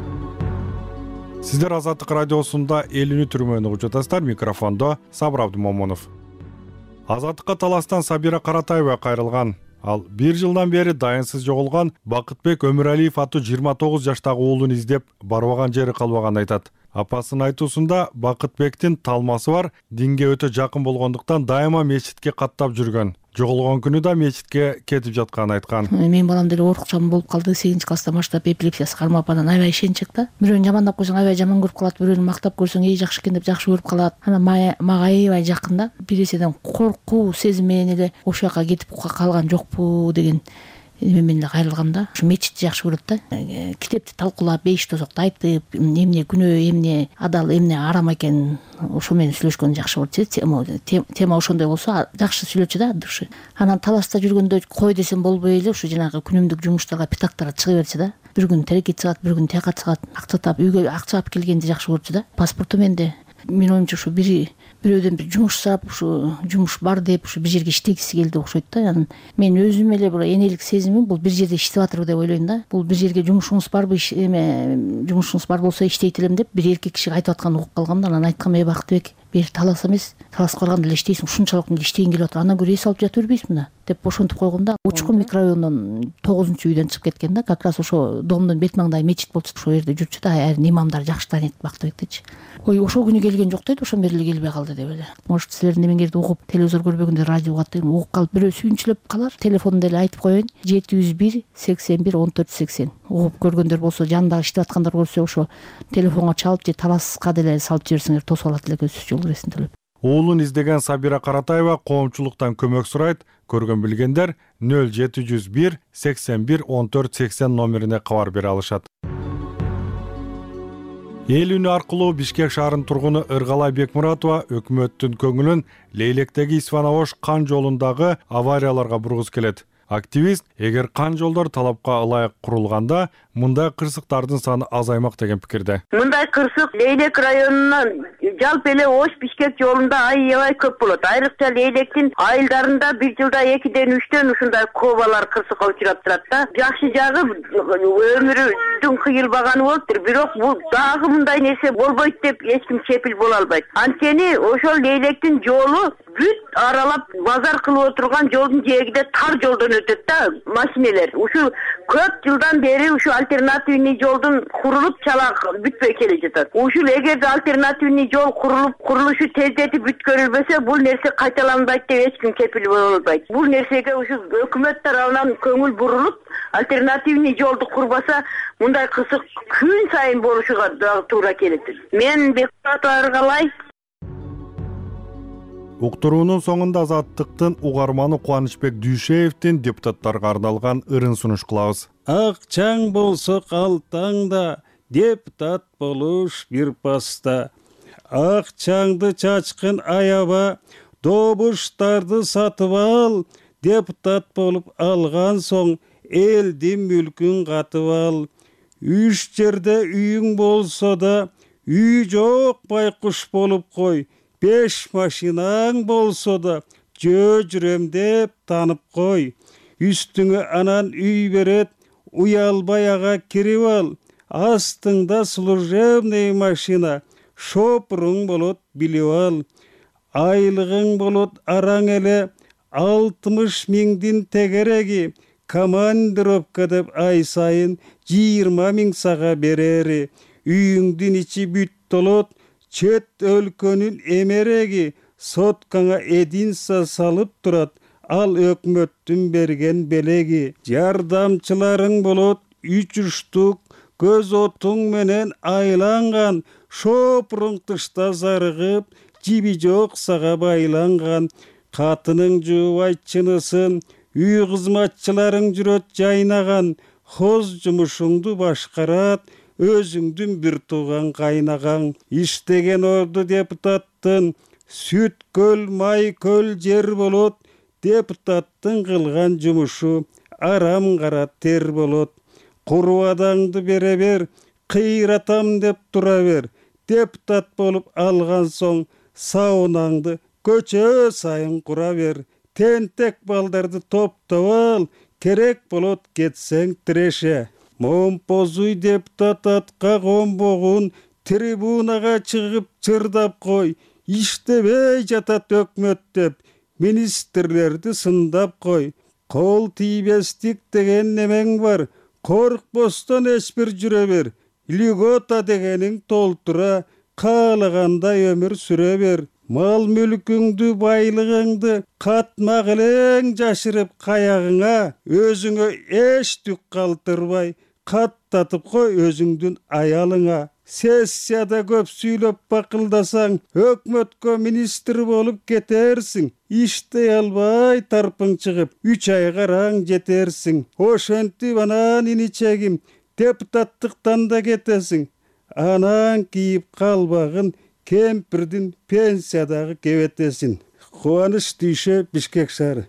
Сиздер Азаттык радиосунда элүүнү түрмөнү угуп жатасыздар. Микрофондо Сабыр Абдымомунов. Азаттыкка таластан Сабира Каратаева кайрылган. Ал бир жылдан бери дайынсыз жоголгон Бакытбек Өмүралиев аттуу жыйырма тогуз жаштагы уулун издеп барбаган жери калбаганын айтат. Апасынын айтуусунда Бакытбектин талмасы бар, динге өтө жакын болгондуктан дайыма мечитке каттап жүргөн. Жоголгон күнү да мечитке кетип жатканын айткан. Мен балам деле оорукчан болуп калды, сегизинчи класстан баштап эпилепсиясы кармап, анан аябай ишенчек да. Бирөөнү жамандап койсоң аябай жаман көрүп калат, бирөөнү мактап көрсөң эй жакшы экен деп жакшы көрүп калат. Анан мага аябай жакын да. Бир нерседен коркуу сезим менен эле ошол жака кетип калган жокпу деген эме менен эле кайрылгам да. Ушу мечитти жакшы көрөт да. Китепти талкуулап, беш тозокто айтып, эмне күнөө, эмне адал, эмне арам экен ошо менен сүйлөшкөн жакшы болот. Тема ошондой болсо жакшы сүйлөчү да душы. Анан таласта жүргөндө кой десем болбой эле ушу жанагы күнүмдүк жумуштарга питактар чыга берчү да. Бир күн телекке чыгат, бир күн тияка чыгат. Акча таап үйгө акча алып келгенди жакшы көрчү да. Паспорту менде. Мен оюмча ушу бир бирөөдөн бир жумуш сурап, ушу жумуш бар деп, ушу бир жерге иштегиси келди окшойт да. Анан мен өзүм эле бул энелик сезимим, бул бир жерде иштеп атырбы деп ойлойм да. Бул бир жерге жумушуңуз барбы, эме жумушуңуз бар болсо иштейт элем деп бир эркек кишиге айтып атканын угуп калгам да. Анан айткам: "Эй Бактыбек, бир талас эмес, таласка барганда эле иштейсиң, ушунчалык эле иштегиң келип атыр. Андан көрө эс алып жата бербейсиңби да?" деп ошентип койгом да. Учкун микрорайонунун тогузунчу үйдөн чыгып кеткен да. Как раз ошо домдун бет маңдайы мечит болчу, ошол жерде жүрчү да. Айрым имамдар жакшы тааныйт Бактыбектичи. Ой, ошол күнү келген жок дейт, ошон бери эле келбей калды деп эле. Может, силердин немеңерди угуп, телевизор көрбөгөндө радио кат дейм, угуп калып бирөө сүйүнчүлөп калар. Телефонду эле айтып коеюн: жети жүз бир сексен бир он төрт сексен. Угуп көргөндөр болсо, жанында иштеп аткандар көрсө, ошо телефонго чалып же таласка деле салып жиберсеңер тосуп алат элек өз жол киресин төлөп. Уулун издеген Сабира Каратаева коомчулуктан көмөк сурайт. Көргөн билгендер нөл жети жүз бир сексен бир он төрт сексен номерине кабар бере алышат. Эл үнү аркылуу Бишкек шаарынын тургуну Ыргалай Бекмуратова өкмөттүн көңүлүн Лейлектеги Исфана-Ош кан жолундагы аварияларга бургусу келет. Активист эгер кан жолдор талапка ылайык курулганда мындай кырсыктардын саны азаймак деген пикирде. Мындай кырсык Лейлек районунан жалпы эле Ош Бишкек жолунда аябай көп болот. Айрыкча Лейлектин айылдарында бир жылда экиден үчтөн ушундай кобалар кырсыкка учурап турат да. Жакшы жагы өмүрүдүн кыйылбаганы болуптур. Бирок бул дагы мындай нерсе болбойт деп эч ким кепил боло албайт. Анткени ошол Лейлектин жолу бүт аралап базар кылып отурган жолдун жээгинде тар жолдон өтөт да машинелер. Ушу көп жылдан бери ушу альтернативный жолдун курулуп чалак бүтпөй келе жатат. Ушул эгерде альтернативный жол курулуп курулушу тездетип бүткөрүлбөсө бул нерсе кайталанбайт деп эч ким кепил боло албайт. Бул нерсеге ушу өкмөт тарабынан көңүл бурулуп альтернативный жолду курбаса мындай кырсык күн сайын болушуга дагы туура келет. Мен Бекмуратова Ыргалай. Уктуруунун соңунда Азаттыктын угарманы Кубанычбек Дүйшеевдин депутаттарга арналган ырын сунуш кылабыз. Акчаң болсо калтаңда, депутат болуш бир паста. Акчаңды чачкын аяба, добуштарды сатып ал, депутат болуп алган соң элдин мүлкүн катып ал. Үч жерде үйүң болсо да, үй жок байкуш болуп кой. Беш машинаң болсо да, жөө жүрөм деп танып кой. Үстүңө анан үй берет, уялбай ага кирип ал. Астыңда служебный машина, шопуруң болот билип ал. Айлыгың болот араң эле алтымыш миңдин тегереги, командировка деп ай сайын жыйырма миң сага берери. Үйүңдүн ичи бүт толот, чет өлкөнүн эмереги соткаңа эдинса салып турат, ал өкмөттүн берген белеги. Жардамчыларың болот үч уштук, көз отуң менен айланган, шопуруң тышта зарыгып, жиби жок сага байланган. Катының жуубай чынысын, үй кызматчыларың жүрөт жайнаган, хоз жумушуңду башкарат, өзүңдүн бир тууган кайнаган. Иштеген орду депутаттын, сүт көл, май көл жер болот. Депутаттын кылган жумушу арам кара тер болот. Курбадаңды бере бер, кыйратам деп тура бер. Депутат болуп алган соң саунаңды көчө сайын кура бер. Тентек балдарды топтоп ал, керек болот кетсең тиреше. Момпозуй депутат атка комбогун трибунага чыгып чырдап кой. Иштебей жатат өкмөт деп министрлерди сындап кой. Кол тийбестик деген немең бар, коркпостон эч бир жүрө бер. Льгота дегениң толтура, каалагандай өмүр сүрө бер. Мал мүлкүңдү, байлыгыңды катмак элең жашырып каягыңа, өзүңө эч түк калтырбай каттатып кой өзүңдүн аялыңа. Сессияда көп сүйлөп бакылдасаң, өкмөткө министр болуп кетерсиң. Иштей албай тарпың чыгып, үч ай караң жетерсиң. Ошентип анан иничегим, депутаттыктан да кетесиң. Анан кийип калбагын кемпирдин пенсиядагы кебетесин. Кубаныч Дүйшев, Бишкек шаары.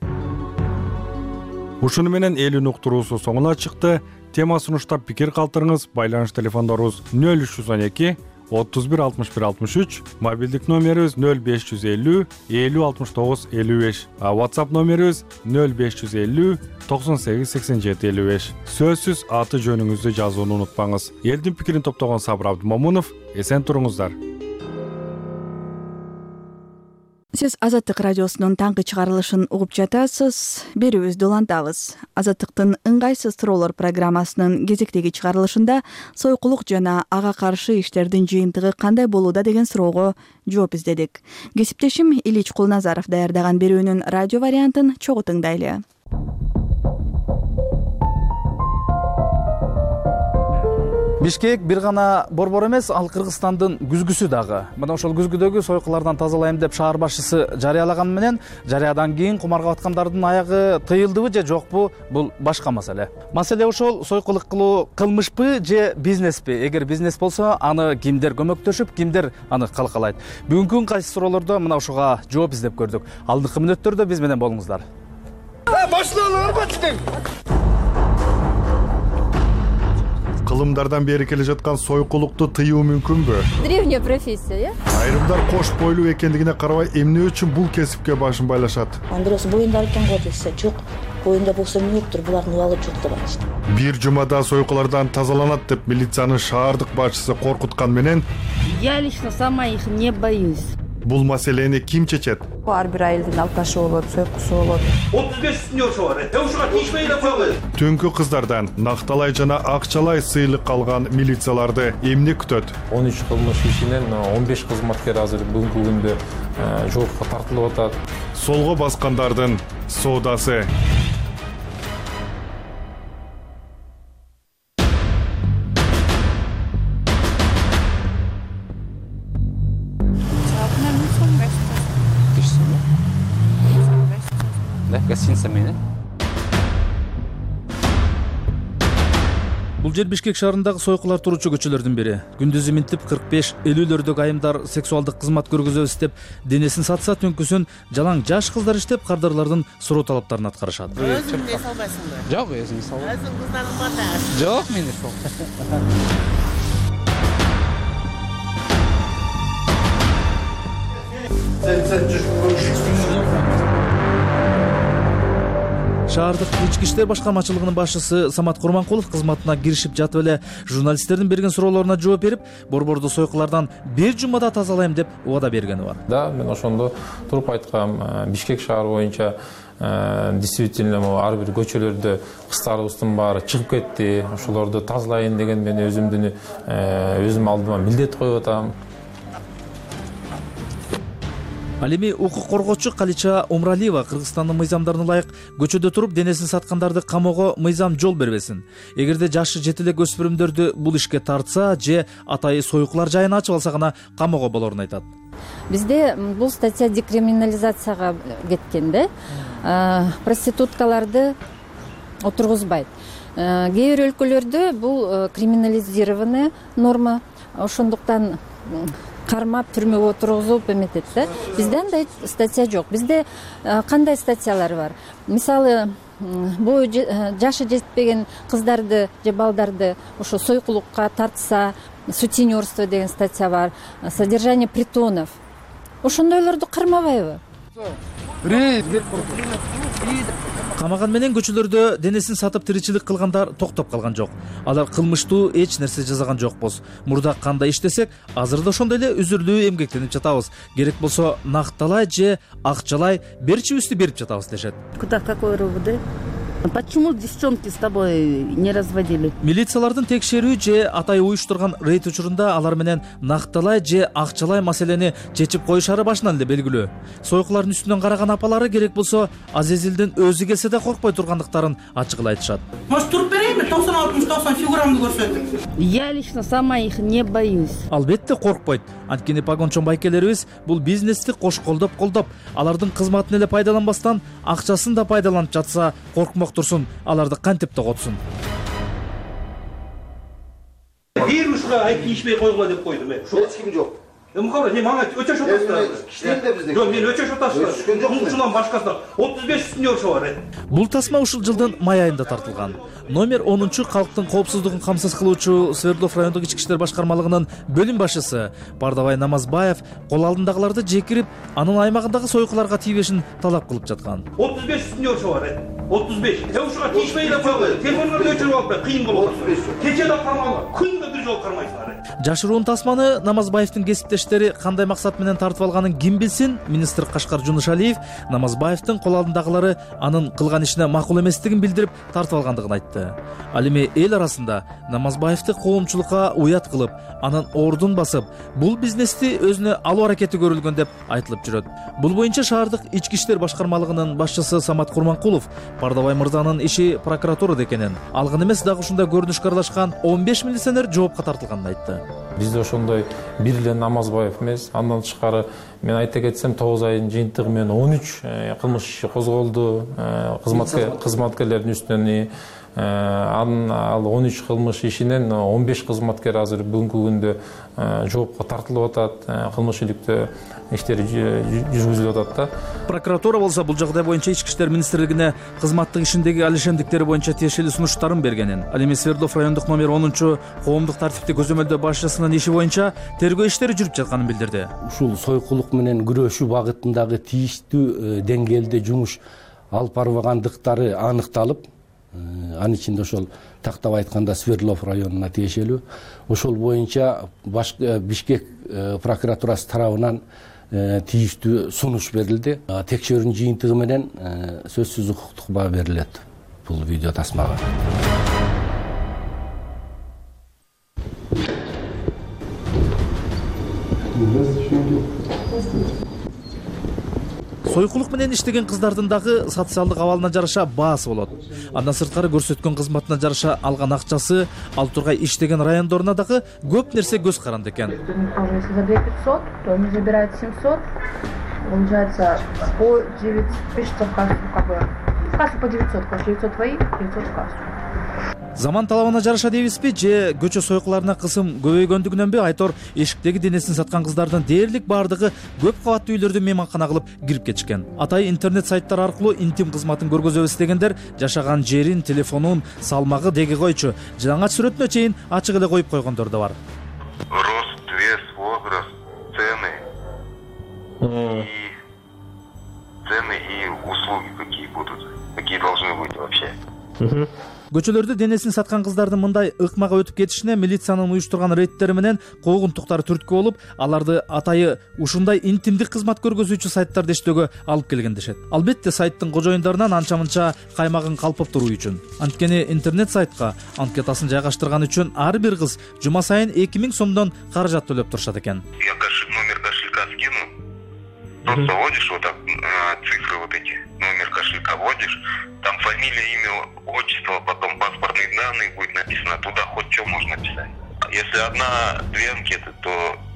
Ушуну менен элүн уктуруусу соңуна чыкты. Тема сунуштап пикир калтырыңыз. Байланыш телефондорубуз нөл үч жүз он эки отуз бир алтымыш бир алтымыш үч, мобилдик номерибиз нөл беш жүз элүү элүү алтымыш тогуз элүү беш, а WhatsApp номерибиз нөл беш жүз элүү токсон сегиз сексен жети элүү беш. Сөзсүз аты жөнүңүздү жазууну унутпаңыз. Элдин пикирин топтогон Сабыр Абдымомунов, эсен туруңуздар. Сиз Азаттык радиосунун таңкы чыгарылышын угуп жатасыз. Берүүбүздү улантабыз. Азаттыктын ыңгайсыз туроолор программасынын кезектеги чыгарылышында сойкулук жана ага каршы иштердин жыйынтыгы кандай болууда деген суроого жооп издедик. Кесиптешим Илич Кулназаров даярдаган берүүнүн радио вариантын чогуу тыңдайлы. Бишкек бир гана борбор эмес, ал Кыргызстандын күзгүсү дагы. Мына ошол күзгүдөгү сойкулардан тазалайм деп шаар башчысы жарыялаган менен жарыядан кийин кумарга баткандардын аягы тыйылдыбы же жокпу, бул башка маселе. Маселе ошол сойкулук кылуу кылмышпы же бизнеспи? Эгер бизнес болсо, аны кимдер көмөктөшүп, кимдер аны калкалайт? Бүгүнкү кайсы суроолордо мына ушуга жооп издеп көрдүк. Алдыңкы мүнөттөрдө биз менен болуңуздар. Кылымдардан бери келе жаткан сойкулукту тыюу мүмкүнбү? Древняя профессия, э? Айрымдар кош бойлуу экендигине карабай, эмне үчүн бул кесипке башын байлашат? Андрос боюнда экен го десе, жок. Боюнда болсо эмнептир, булардын убалы жок деп атышты. Бир жумада сойкулардан тазаланат деп милициянын шаардык башчысы коркуткан менен, Я лично сама их не боюсь. Бул маселени ким чечет? Ар бир айылдын алкашы болот, сойкусу болот. отуз беш сүйнөшү бар. Э, ушуга тийишпей эле койгула. Түнкү кыздардан накталай жана акчалай сыйлык алган милицияларды эмне күтөт? он үч кылмыш ишинен он беш кызматкер азыр бүгүнкү күндө жоопко тартылып атат. Солго баскандардын соодасы. Гостиница менен. Бул жер Бишкек шаарындагы сойкулар туруучу көчөлөрдүн бири. Күндүзү минтип кырк беш элүүлөрдөгү айымдар сексуалдык кызмат көргөзөбүз деп денесин сатса, түнкүсүн жалаң жаш кыздар иштеп кардарлардын суроо талаптарын аткарышат. Өзүң эмне салбайсыңбы? Жок, өзүм салбайм. Өзүң кыздардын бата. Жок, мен жок. Sen sen жүз Шаардык ички иштер башкармачылыгынын башчысы Самат Курманкулов кызматына киришип жатып эле журналисттердин берген суроолоруна жооп берип, борборду сойкулардан бир жумада тазалайм деп убада бергени бар. Да, мен ошондо туруп айткам, Бишкек шаары боюнча действительно ар бир көчөлөрдө кыздарыбыздын баары чыгып кетти. Ошолорду тазалайын деген мен өзүмдүн өзүм алдыма милдет коюп атам. Ал эми укук коргоочу Калича Умралиева Кыргызстандын мыйзамдарына ылайык көчөдө туруп денесин саткандарды камоого мыйзам жол бербесин. Эгерде жашы жете элек өспүрүмдөрдү бул ишке тартса же атайы сойкулар жайын ачып алса гана камоого болорун айтат. Бизде бул статья декриминализацияга кеткен да. Проституткаларды отургузбайт. Кээ бир өлкөлөрдө бул криминализированный норма. Ошондуктан кармап түрмөгө отургузуп эметет да. Бизде андай статья жок. Бизде кандай статьялар бар? Мисалы, бою жашы жетпеген кыздарды же балдарды ошо сойкулукка тартса, сутенерство деген статья бар, содержание притонов. Ошондойлорду кармабайбы? Камаган менен көчөлөрдө денесин сатып тиричилик кылгандар токтоп калган жок. Алар кылмыштуу эч нерсе жазаган жокпуз. Мурда кандай иштесек, азыр да ошондой эле үзүрлүү эмгектенип жатабыз. Керек болсо накталай же акчалай берчибизди берип жатабыз дешет. Куда, какой РУВД? Почему девчонки с тобой не разводили? Милициялардын текшерүү же атайы уюштурган рейд учурунда алар менен накталай же акчалай маселени чечип коюшары башынан эле белгилүү. Сойкулардын үстүнөн караган апалары керек болсо Азизилдин өзү келсе да коркпой тургандыктарын ачык айтышат. Может, туруп берейинби? токсон алтымыш токсон фигурамды көрсөтүп. Я лично сама их не боюсь. Албетте коркпойт. Анткени погончон байкелерибиз бул бизнести кош колдоп колдоп, алардын кызматын эле пайдаланбастан акчасын да пайдаланып жатса, коркмок турсун, аларды кантип тоготсун. Бир ушуга ай тийишпей койгула деп койдум мен. Эч ким жок. Мукабар, не мага өчөш отасыздар. Киштейде бизде. Жок, мен өчөш отасыздар. Ушунан башкасына отуз беш сүйнөшү бар. Бул тасма ушул жылдын май айында тартылган. Номер онунчу калктын коопсуздугун камсыз кылуучу Свердлов райондук ички иштер башкармалыгынын бөлүм башчысы Бардабай Намазбаев кол алдындагыларды жекирип, анын аймагындагы сойкуларга тийбешин талап кылып жаткан. отуз беш сүйнөшү бар. отуз беш. Те ушуга тийишпей эле койгула. Телефондорду өчүрүп алып кыйын болот. Кече да кармала, күндө бир жол кармайсыңар. Жашыруун тасманы Намазбаевдин кесиптеш иштери кандай максат менен тартып алганын ким билсин. Министр Кашкар Жунушалиев Намазбаевдин кол алдындагылары анын кылган ишине макул эместигин билдирип тартып алгандыгын айтты. Ал эми эл арасында Намазбаевди коомчулукка уят кылып, анын ордун басып, бул бизнести өзүнө алуу аракети көрүлгөн деп айтылып жүрөт. Бул боюнча шаардык ички иштер башкармалыгынын башчысы Самат Курманкулов Бардабай мырзанын иши прокуратурада экенин, ал гана эмес дагы ушунда көрүнүшкө аралашкан он беш милиционер жоопко тартылганын айтты. Бизде ошондой бир эле Намазбаев эмес, андан тышкары мен айта кетсем тогуз айдын жыйынтыгы менен он үч кылмыш иши козголду, кызматкерлердин үстүнөн. Анын ал он үч кылмыш ишинен он беш кызматкер азыр бүгүнкү күндө жоопко тартылып атат, кылмыш иликтөө иштери жүргүзүлүп атат да. Прокуратура болсо бул жагдай боюнча Ички иштер министрлигине кызматтык ишиндеги алишендиктери боюнча тиешелүү сунуштарын бергенин, ал эми Свердлов райондук номер онунчу коомдук тартипти көзөмөлдөө башчысынын иши боюнча тергөө иштери жүрүп жатканын билдирди. Ушул сойкулук менен күрөшүү багытындагы тийиштүү деңгээлде жумуш алып барбагандыктары аныкталып, анын ичинде ошол тактап айтканда Свердлов районуна тиешелүү, ошол боюнча Бишкек прокуратурасы тарабынан тийиштүү сунуш берилди. Текшерүүнүн жыйынтыгы менен сөзсүз укуктук баа берилет бул видео тасмага. Сойкулук менен иштеген кыздардын дагы социалдык абалына жараша баасы болот. Андан сырткары көрсөткөн кызматына жараша алган акчасы, ал тургай иштеген райондоруна дагы көп нерсе көз каранды экен. Если за две пятьсот, то они забирают семьсот, получается по девятьсот в кассу, как бы в кассу по девятьсот, девятьсот твои, девятьсот в кассу. Заман талабына жараша дейбизби же көчө сойкуларына кысым көбөйгөндүгүнөнбү, айтор эшиктеги денесин саткан кыздардын дээрлик баардыгы көп кабаттуу үйлөрдү мейманкана кылып кирип кетишкен. Атай интернет сайттар аркылуу интим кызматын көргөзөбүз дегендер жашаган жерин, телефонун, салмагы деги койчу, жалаңач сүрөтүнө чейин ачык эле коюп койгондор да бар. Рост, вес, возраст, цены и цены и услуги какие будут, какие должны быть вообще. Көчөлөрдө денесин саткан кыздардын мындай ыкмага өтүп кетишине милициянын уюштурган рейдтери менен куугунтуктар түрткү болуп, аларды атайы ушундай интимдик кызмат көргөзүүчү сайттарда иштөөгө алып келген дешет. Албетте сайттын кожоюндарынан анча-мынча каймагын калпып туруу үчүн. Анткени интернет сайтка анкетасын жайгаштырган үчүн ар бир кыз жума сайын эки миң сомдон каражат төлөп турушат экен. Я номер кошелька скину, просто вводишь вот так цифры вот эти, номер кошелька вводишь, там фамилия, имя, отчество, потом паспортные данные будет написано, туда хоть что можно писать. Если одна-две анкеты, то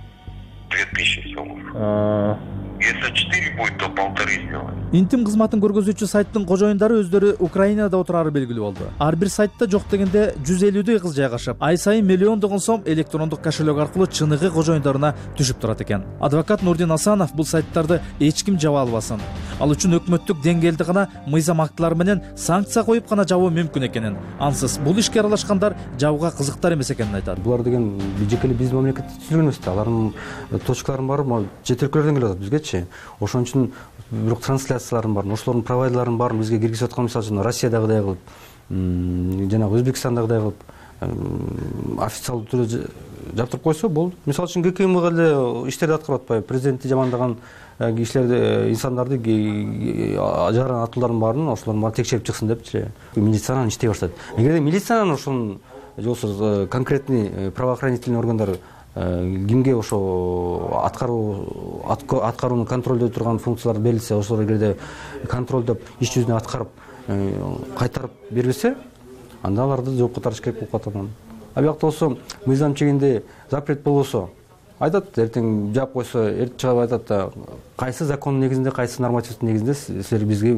две тысячи сомов. Если четыре будет, то полторы сделаем. Интим кызматын көргөзүүчү сайттын кожоюндары өздөрү Украинада отурары белгилүү болду. Ар бир сайтта жок дегенде жүз элүүдөй кыз жайгашып, ай сайын миллиондогон сом электрондук кошелек аркылуу чыныгы кожоюндарына түшүп турат экен. Адвокат Нурдин Асанов бул сайттарды эч ким жаба албасын. Ал үчүн өкмөттүк деңгээлде гана мыйзам актылары менен санкция коюп гана жабуу мүмкүн экенин, ансыз бул ишке аралашкандар жабууга кызыктар эмес экенин айтат. Булар деген бижекели биз мамлекетте түзүлгөн эмес да, алардын точкаларын баары чет өлкөлөрдөн келип атат бизгечи. Ошон үчүн бирок трансляцияларын бар, ошолордун провайдерларын баарын бизге киргизип аткан, мисалы үчүн Россиядагыдай кылып, жанагы Өзбекстандагыдай кылып официалдуу түрдө жаптырып койсо болду. Мисалы үчүн ГКМга эле иштерди аткарып атпайбы, президентти жамандаган кишилерди, инсандарды, жаран атуулардын баарын ошолордун баарын текшерип чыксын депчи, милициянын иштей баштады. Эгерде милициянын ошол жолсуз конкретный правоохранительный органдар кимге ошо аткаруу аткаруунун контролдой турган функциялар берилсе, ошолор эгерде контролдоп иш жүзүнө аткарып кайтарып бербесе, анда аларды жоопко тартыш керек болуп калат. А биякта болсо мыйзам чегинде запрет болбосо, айтат, эртең жаап койсо, эртең чыгып айтат да, кайсы закондун негизинде, кайсы нормативдин негизинде силер бизге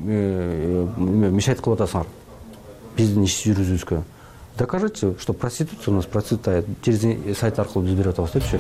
мешать кылып атасыңар биздин иш жүргүзүүбүзгө. Докажите, что проституция у нас процветает, через сайт аркылуу биз берип атабыз депчи.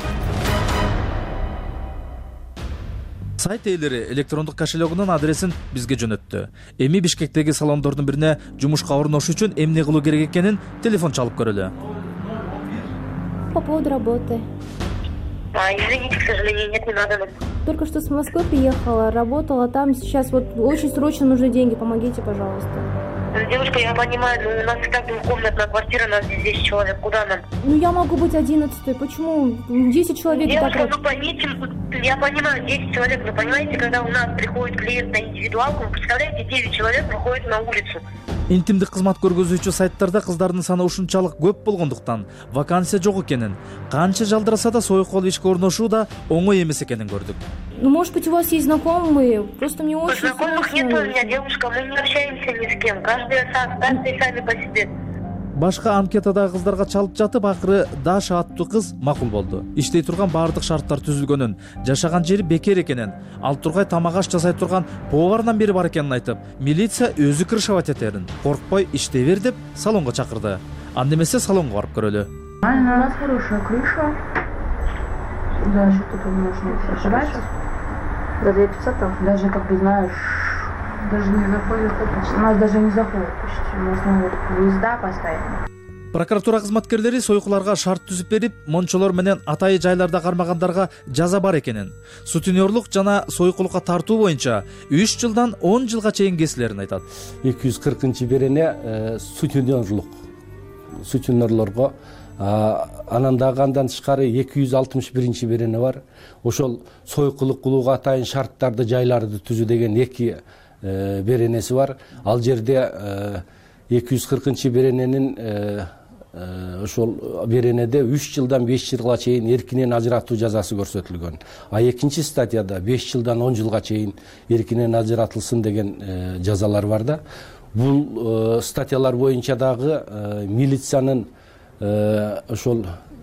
Сайт ээлери электрондук кошелегинин адресин бизге жөнөттү. Эми Бишкектеги салондордун бирине жумушка орношуу үчүн эмне кылуу керек экенин телефон чалып көрөлү. По поводу работы. А, извините, к сожалению, нет, не надо. Только что с Москвы приехала, работала там, сейчас вот очень срочно нужны деньги, помогите, пожалуйста. Девушка, я понимаю, но у нас и так двухкомнатная квартира, нас здесь десять человек, куда нам? Ну я могу быть одиннадцатой, почему десять человек? Девушка, так... ну поймите, я понимаю, десять человек, но понимаете, когда у нас приходит клиент на индивидуалку, вы представляете, девять человек выходит на улицу. Интимдик кызмат көргөзүүчү сайттарда кыздардын саны ушунчалык көп болгондуктан вакансия жок экенин, канча жалдыраса да союк колуп ишке орношуу да оңой эмес экенин көрдүк. Ну, может быть, у вас есть знакомые, просто мне очень Знакомых нет у меня, девушка, мы не общаемся ни с кем, каждый сам, каждый сами по себе. Башка анкетадагы кыздарга чалып жатып, акыры Даша аттуу кыз макул болду. Иштей турган баардык шарттар түзүлгөнүн, жашаган жери бекер экенин, ал тургай тамак аш жасай турган повардан бири бар экенин айтып, милиция өзү крышовать этерин, коркпой иштей бер деп салонго чакырды. Анда эмесе салонго барып көрөлү. У нас хорошая крыша. Да, что-то можно ошибаться. Даже пятьсот, даже, как бы, знаешь, даже не заходит, у нас даже не заходит почти, у нас надо выезда постоянно. Прокуратура кызматкерлери сойкуларга шарт түзүп берип, мончолор менен атайы жайларда кармагандарга жаза бар экенин, сутенерлук жана сойкулукка тартуу боюнча үч жылдан он жылга чейин кесилерин айтат. эки жүз кыркынчы берене сутенерлук сутенерлорго, анан дагы андан тышкары эки жүз алтымыш биринчи берене бар. Ошол сойкулук кылууга атайын шарттарды, жайларды түзүү деген эки беренеси бар. Ал жерде эки жүз кыркынчы берененин ошол беренеде үч жылдан беш жылга чейин эркинен ажыратуу жазасы көрсөтүлгөн. А экинчи статьяда беш жылдан он жылга чейин эркинен ажыратылсын деген жазалар бар да. Бул статьялар боюнча дагы милициянын ошол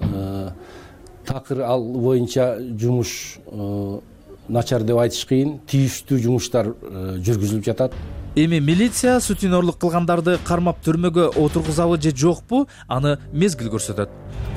такыр ал боюнча жумуш начар деп айтыш кыйын, тийиштүү жумуштар жүргүзүлүп жатат. Эми милиция сутенерлук кылгандарды кармап түрмөгө отургузабы же жокпу, аны мезгил көрсөтөт.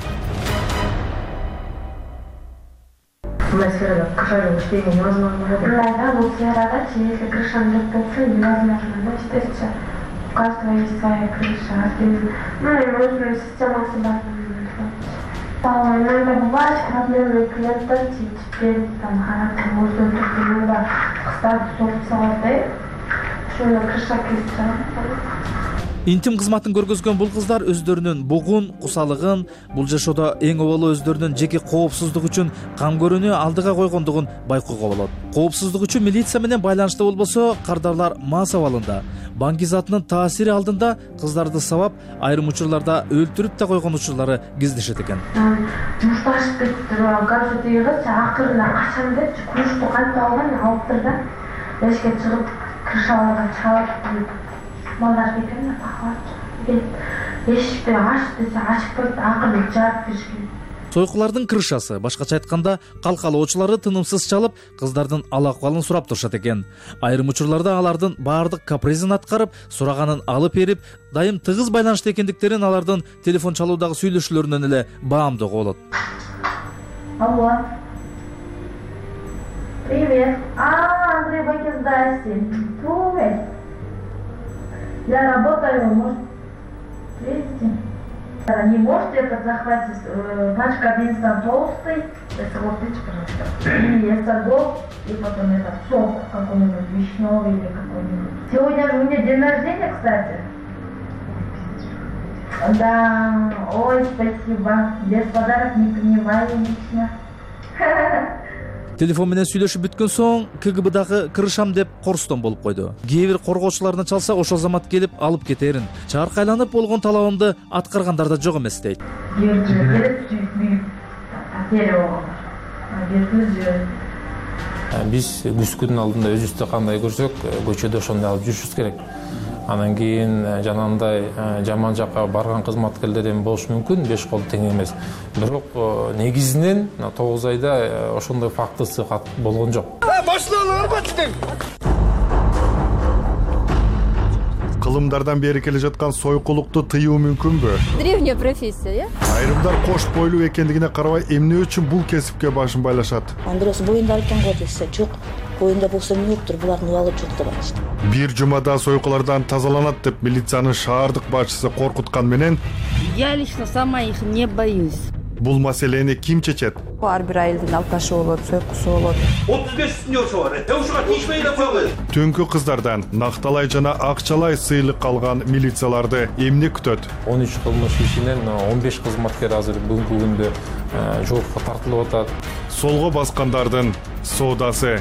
Мына сферада крышаның иштеген невозможно. Да, бул сферада, если крыша жок болсо, невозможно, да, иштешчи. У каждого есть своя крыша. Ну, и нужная система бар. Иногда бывает проблемы клиентов, теперь там характер может быть, иногда кыстарды соғып салады, шуна крыша кесіп. Интим кызматын көргөзгөн бул кыздар өздөрүнүн бугун, кусалыгын, бул жашоодо эң оболу өздөрүнүн жеке коопсуздугу үчүн кам көрүүнү алдыга койгондугун байкоого болот. Коопсуздук үчүн милиция менен байланышта болбосо, кардарлар мас абалында. Банк затынын таасири алдында кыздарды сабап, айрым учурларда өлтүрүп да койгон учурлары кездешет экен. Мушташып кетти, короче, тийгиз акырына качан деп куршту кайтып алган, алыптыр да. Эшикке чыгып, крышаларга чалып, балдар кеткен, тахат. Эшикти ач десе ачпайт, акырын жарып беришкен. Сойкулардын крышасы, башкача айтканда, калкалоочулары тынымсыз чалып, кыздардын ал-акыбалын сурап турушат экен. Айрым учурларда алардын баардык капризин аткарып, сураганын алып берип, дайым тыгыз байланышта экендиктерин алардын телефон чалуудагы сүйлөшүүлөрүнөн эле баамдоого болот. Алло. Привет. А, Андрей Бакиздайси. Привет. Я работаю, может, видите? Не может этот захватить, пачка бензина толстый, это вот эти, пожалуйста, если год, и потом это сок какой-нибудь вишневый или какой-нибудь. Сегодня же у меня день рождения, кстати. Да, ой, спасибо, без подарок не принимаю лично. Телефон менен сүйлөшүп бүткөн соң КГБдагы кырышам деп корстон болуп койду. Кээ бир коргоочуларына чалса, ошол замат келип алып кетерин. Чаркы айланып болгон талабымды аткаргандар да жок эмес дейт. Биз күзгүнүн алдында өзүбүздү кандай көрсөк, көчөдө ошондой алып жүрүшүбүз керек. Анан кийин жанагындай жаман жакка барган кызматкерлерден болуш мүмкүн, беш кол тең эмес. Бирок негизинен тогуз айда ошондой фактысы болгон жок. Машиналар батты. Кылымдардан бери келе жаткан сойкулукту тыюу мүмкүнбү? Древняя профессия, э? Айрымдар кош бойлуу экендигине карабай, эмне үчүн бул кесипке башын байлашат? Андрос боюнда экен го десе, жок. Боюнда болсо эмне болуптур, булардын убалы жок деп айтышты. Бир жумада сойкулардан тазаланат деп милициянын шаардык башчысы коркуткан менен, я лично сама их не боюсь. бул маселени ким чечет? Ар бир айылдын алкашы болот, сойкусу болот. отуз беш үстүнө ошо бар. Э ушуга тийишпей эле койгула. Түнкү кыздардан накталай жана акчалай сыйлык алган милицияларды эмне күтөт? он үч кылмыш ишинен он беш кызматкер азыр бүгүнкү күндө жоопко тартылып атат. Солго баскандардын соодасы.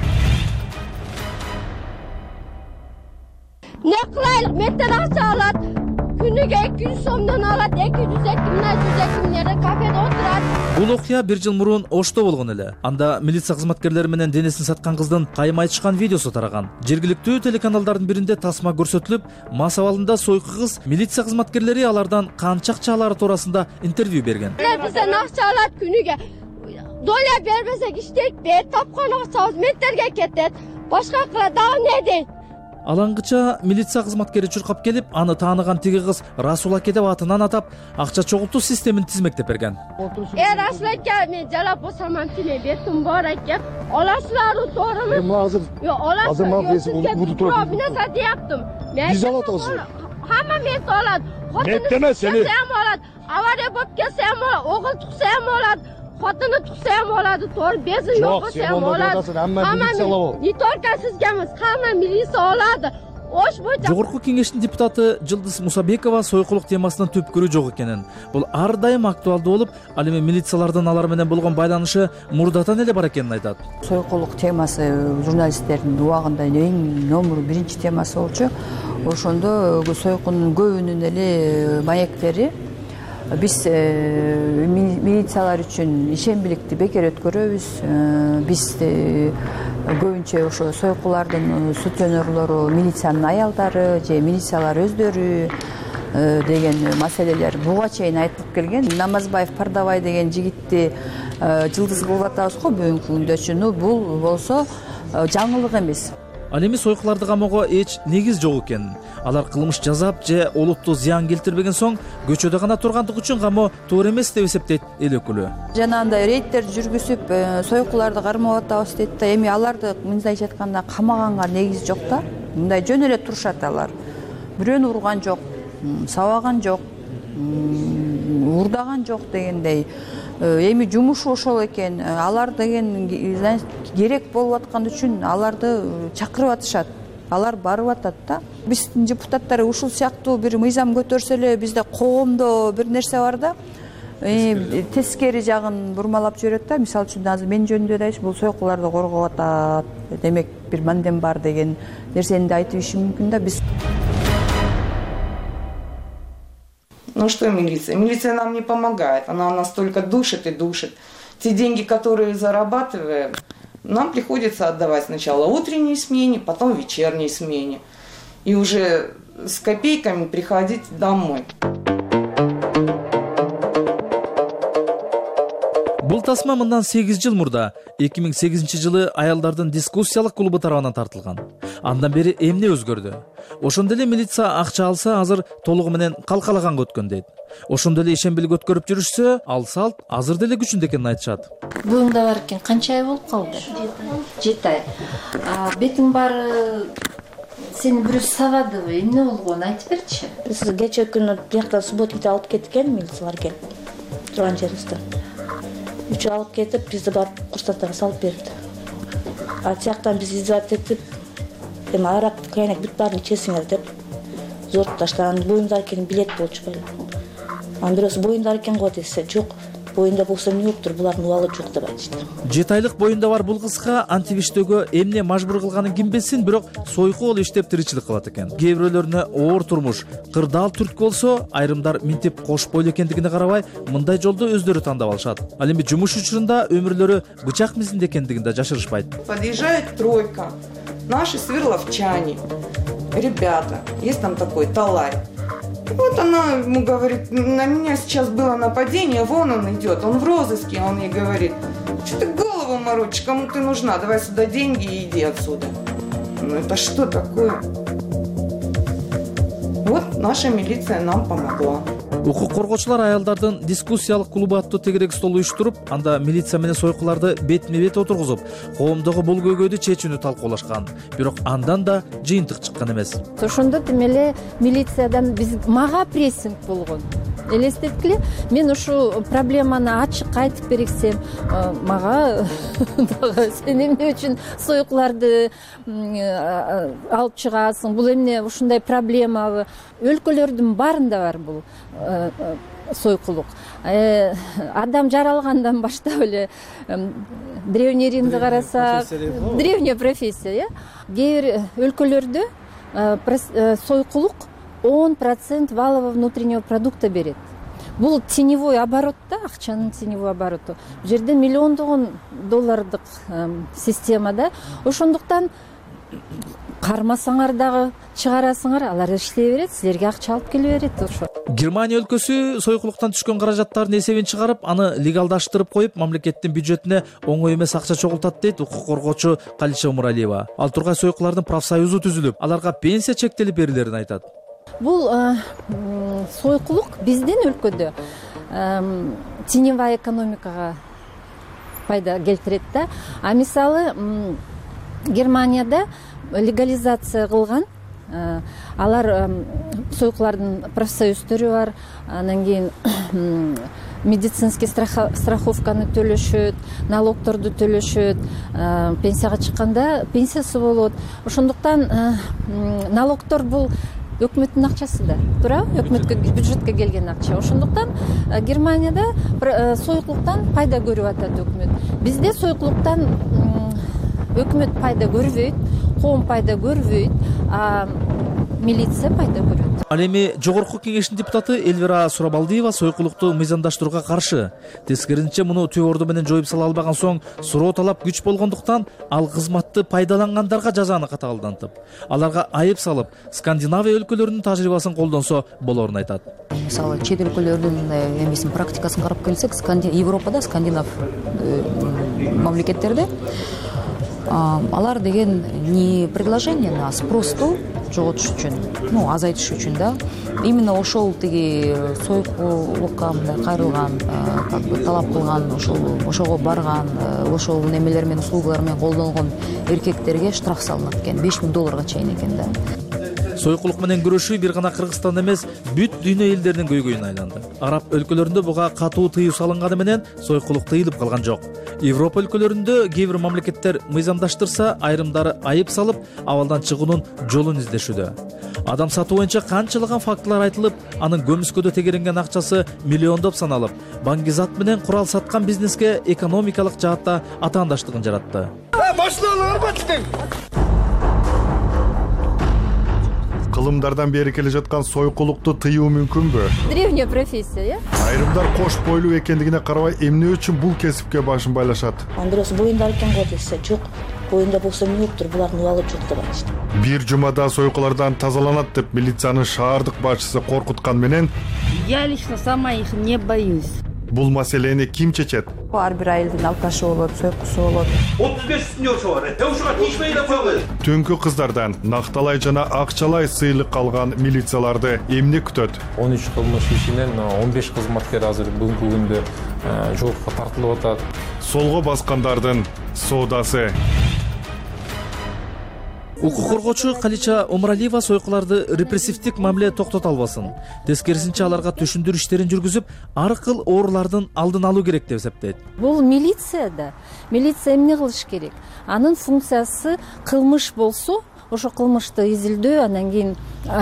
Не кылайлык? Мектен акча алат. Күнүгө эки жүз сомдон алат, эки жүз эки миңнен жүз эки миңден кафеде отурат. Бул окуя бир жыл мурун Ошто болгон эле. Анда милиция кызматкерлери менен денесин саткан кыздын кайым айтышкан видеосу тараган. Жергиликтүү телеканалдардын биринде тасма көрсөтүлүп, мас абалында сойку кыз милиция кызматкерлери алардан канча акча алары туурасында интервью берген. Бизден акча алат күнүгө. Доля бербесек иштейт, бер тапкан акчабыз меттерге кетет. Башка кыла дагы не дейт? Алаңгыча милиция кызматкери чуркап келип, аны тааныган тиги кыз Расул аке деп атынан атап, акча чогултуу системин тизмектеп берген. Э Расул аке, мен жалап босаман тине бетим бар аке. Аласылары тооруму? Мен азыр азыр мага буду турат. Мен сати яптым. Мен биз алат азыр. Хамма мет алат. Меттеме сени. Сем алат. Авария болуп келсе эм алат, огул тукса эм алат. Xotini tuqsa ham oladi, to'g'ri, bezi yo'q bo'lsa ham oladi. Hamma не только sizga emas, hamma militsiya oladi. Osh bo'yicha. Жогорку кеңештин депутаты Жылдыз Мусабекова сойкулук темасынын түпкүрү жок экенин, бул ар дайым актуалдуу болуп, ал эми милициялардын алар менен болгон байланышы мурдатан эле бар экенин айтат. Сойкулук темасы журналисттердин убагында эң номер биринчи темасы болчу. Ошондо сойкундун көбүнүн эле маектери биз милициялар үчүн ишенбиликти бекер өткөрөбүз. Биз көбүнчө ошо сойкулардын сутенерлору милициянын аялдары же милициялар өздөрү деген маселелер буга чейин айтылып келген. Намазбаев Пардабай деген жигитти жылдыз кылып атабыз го бүгүнкү күндө. Бул болсо жаңылык эмес. Ал эми сойкуларды камоого эч негиз жок экен. Алар кылмыш жасап же олуттуу зыян келтирбеген соң көчөдө гана тургандык үчүн камоо туура эмес деп эсептейт эл өкүлү. Жанагындай рейдтерди жүргүзүп, сойкуларды кармап атабыз дейт да, эми аларды мындайча айтканда камаганга негиз жок да. Мындай жөн эле турушат алар. Бирөөнү урган жок, сабаган жок, урдаган жок дегендей. Эми жумушу ошол экен. Алар деген керек болуп аткан үчүн аларды чакырып атышат. Алар барып атат да. Биздин депутаттар ушул сыяктуу бир мыйзам көтөрсө эле бизде коомдо бир нерсе бар да. Тескери жагын бурмалап жүрөт да. Мисалы үчүн азыр мен жөнүндө да бул сойкуларды коргоп атат. Демек бир мандем бар деген нерсени да айтып иши мүмкүн да. Биз Ну что милиция? Милиция нам не помогает. Она нас только душит и душит. Те деньги, которые зарабатываем, нам приходится отдавать сначала утренней смене, потом вечерней смене. И уже с копейками приходить домой. Бул тасма мындан сегиз жыл мурда эки миң сегизинчи жылы аялдардын дискуссиялык клубу тарабынан тартылган. Андан бери эмне өзгөрдү? Ошондо эле милиция акча алса азыр толугу менен калкалаганга өткөн дейт. Ошондо эле ишенбилик өткөрүп жүрүшсө, ал салт азыр деле күчүндө экенин айтышат. Буюңда бар экен, канча ай болуп калды? жети ай. Бетиң баары сени бирөө сабадыбы? Эмне болгон? Айтып берчи. Биз кече күнү бияктан субботникте алып кеткен милициялар келип турган жерибизде. Үчөө алып кетип, бизди барып курсанттарга салып берди. А тияктан биз изат этип, эми арак кайнак бүт баарын ичесиңер деп зортуп таштаган. Боюңдар экен билет болчу эле. Анан бирөөсү боюңдар экен го десе, жок. Боюнда болсо эмне болуптур, булардын убалы жок деп айтышты. жети айлык боюнда бар бул кызга антибиштөөгө эмне мажбур кылганын ким билсин, бирок сойку болуп иштеп тиричилик кылат экен. Кээ бирөөлөрүнө оор турмуш, кырдаал түрткү болсо, айрымдар минтип кош бойлуу экендигине карабай, мындай жолду өздөрү тандап алышат. Ал эми жумуш учурунда өмүрлөрү бычак мизинде экендигин да жашырышпайт. Подъезжает тройка, наши свердловчане, ребята, есть там такой Талай. Вот она ему говорит, на меня сейчас было нападение, вон он идет, он в розыске, он ей говорит, что ты голову морочишь, кому ты нужна, давай сюда деньги и иди отсюда. Ну это что такое? Вот наша милиция нам помогла. Укук коргоочулар аялдардын дискуссиялык клубу аттуу тегерек стол уюштуруп, анда милиция менен сойкуларды бетме-бет отургузуп, коомдогу бул көйгөйдү чечүүнү талкуулашкан. Бирок андан да жыйынтык чыккан эмес. Ошондо тем эле милициядан биз мага прессинг болгон. элестеткиле. Мен ушул проблеманы ачык айтып берсем, мага дагы сен эмне үчүн сойкуларды алып чыгасың? Бул эмне ушундай проблемабы? Өлкөлөрдүн баарында бар бул сойкулук. Адам жаралгандан баштап эле древний Римди карасак, древняя профессия, э? Кээ бир өлкөлөрдө сойкулук он процент валового внутреннего продукта берет. Бул теневой оборот да, акчанын теневой обороту. Бул жерде миллиондогон доллардык система да. Ошондуктан кармасаңар дагы чыгарасыңар, алар иштей берет, силерге акча алып келе берет. Ошо. Германия өлкөсү сойкулуктан түшкөн каражаттардын эсебин чыгарып, аны легалдаштырып коюп, мамлекеттин бюджетине оңой эмес акча чогултат дейт укук коргоочу Калича Умуралиева. Ал тургай сойкулардын профсоюзу түзүлүп, аларга пенсия чектелип берилерин айтат. Бул сойкулук биздин өлкөдө теневая экономикага пайда келтирет да. А мисалы Германияда легализация кылган, алар сойкулардын профсоюздору бар, анан кийин медицинский страховканы төлөшөт, налогторду төлөшөт, пенсияга чыкканда пенсиясы болот. Ошондуктан налогтор бул өкмөттүн акчасы да, туурабы? Өкмөткө, бюджетке келген акча. Ошондуктан Германияда сойкулуктан пайда көрүп атат өкмөт. Бизде сойкулуктан өкмөт пайда көрбөйт, коом пайда көрбөйт, а милиция пайда көрөт. Ал эми жогорку кеңештин депутаты Эльвира Сурабалдиева сойкулукту мыйзамдаштырууга каршы. Тескерисинче, муну түп орду менен жоюп сала албаган соң суроо талап күч болгондуктан ал кызматты пайдалангандарга жазаны катаалдантып, аларга айып салып, Скандинавия өлкөлөрүнүн тажрыйбасын колдонсо болорун айтат. Мисалы, чет өлкөлөрдүн эмесин практикасын карап келсек, Европада, скандинав мамлекеттерде алар деген не предложение, а спросту жоготуш үчүн, ну, азайтыш үчүн да, именно ошол тиги сойкулукка мындай кайрылган, как бы талап кылган, ошол ошого барган, ошол немелер менен услугалар менен колдонгон эркектерге штраф салынат экен, беш миң долларга чейин экен да. Сойкулук менен күрөшүү бир гана Кыргызстан эмес, бүт дүйнө элдеринин көйгөйүнө айланды. Араб өлкөлөрүндө буга катуу тыюу салынганы менен сойкулук тыйылып калган жок. Европа өлкөлөрүндө кээ бир мамлекеттер мыйзамдаштырса, айрымдары айып салып, абалдан чыгуунун жолун издешүүдө. Адам сатуу боюнча канчалаган фактылар айтылып, анын көмүскөдө тегеренген акчасы миллиондоп саналып, баңгизат менен курал саткан бизнеске экономикалык жаатта атаандаштыгын жаратты. Кылымдардан бери келе жаткан сойкулукту тыюу мүмкүнбү? Древняя профессия, э? Айрымдар кош бойлуу экендигине карабай, эмне үчүн бул кесипке башын байлашат? Андрос боюнда экен го десе, жок. Боюнда болсо эмне болуптур, булардын убалы жок деп айтышты. Бир жумада сойкулардан тазаланат деп милициянын шаардык башчысы коркуткан менен, я лично сама их не боюсь. Бул маселени ким чечет? Ар бир айылдын алкашы болот, сойкусу болот. отуз беш сеньорчу бар. Ушуга тийишпей эле койгула. Түнкү кыздардан накталай жана акчалай сыйлык алган милицияларды эмне күтөт? он үч кылмыш ишинен он беш кызматкер азыр бүгүнкү күндө жоопко тартылып атат. Солго баскандардын соодасы. Укук коргоочу Калича Умуралиева сойкуларды репрессивдик мамиле токтото албасын. Тескерисинче, аларга түшүндүрүү иштерин жүргүзүп, ар кыл оорулардын алдын алуу керек деп эсептейт. Бул милиция да. Милиция эмне кылыш керек? Анын функциясы кылмыш болсо, ошо кылмышты изилдөө, анан кийин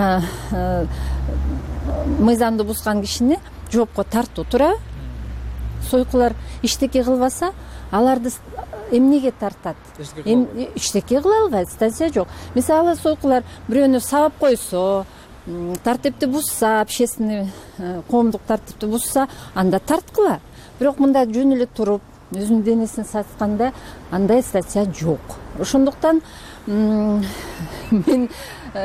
мыйзамды бузган кишини жоопко тартуу, туурабы? Сойкулар иштеке кылбаса, аларды эмнеге тартат? Иштеке кыла албайт, статья жок. Мисалы, сойкулар бирөөнү сабап койсо, тартипти бузса, общественный коомдук тартипти бузса, анда тарткыла. Бирок мында жөн эле туруп, өзүнүн денесин сатканда андай статья жок. Ошондуктан мен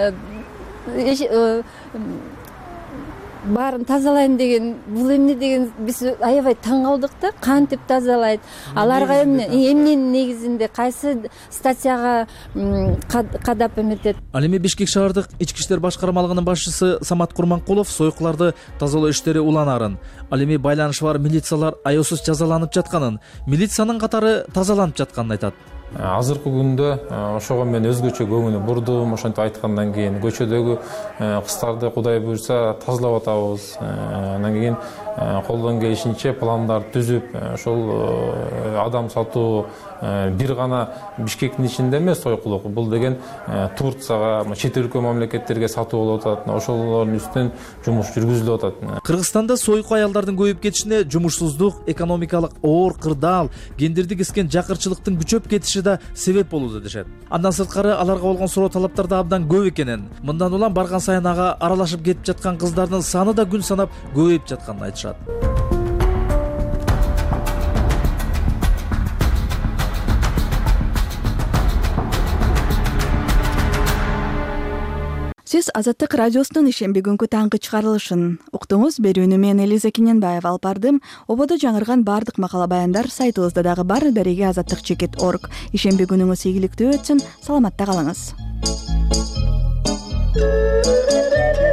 баарын тазалайм деген, бул эмне деген биз аябай таң калдык да, кантип тазалайт, аларга эмне, эмненин негизинде, кайсы статьяга кадап эметет. Ал эми Бишкек шаардык ички иштер башкармалыгынын башчысы Самат Курманкулов сойкуларды тазалоо иштери уланаарын, ал эми байланышы бар милициялар аяосуз жазаланып жатканын, милициянын катары тазаланып жатканын айтат. азыркы күндө ошого мен өзгөчө көңүл бурдум. Ошентип айткандан кийин көчөдөгү кыздарды Кудай буйрса тазалап атабыз. Андан кийин колдон келишинче пландарды түзүп, ошол адам сатуу бир гана Бишкектин ичинде эмес сойкулук. Бул деген Турцияга, чет өлкө мамлекеттерге сатуу болуп атат. Ошолордун үстүнөн жумуш жүргүзүлүп атат. Кыргызстанда сойку аялдардын көбөйүп кетишине жумушсуздук, экономикалык оор кырдаал, гендерди кескен жакырчылыктын күчөп кетиши да себеп болууда дешет. Андан сырткары аларга болгон суроо талаптар да абдан көп экенин, мындан улам барган сайын ага аралашып кетип жаткан кыздардын саны да күн санап көбөйүп жатканын айтышат. Сиз Азаттык радиосунун ишемби күнкү таңкы чыгарылышын уктуңуз. Берүүнү мен Элиза Кененбаева алып бардым. Ободо жаңырган бардык макала баяндар сайтыбызда дагы бар. Дареги азаттык чекит точка орг. Ишемби күнүңүз ийгиликтүү өтсүн. Саламатта калыңыз.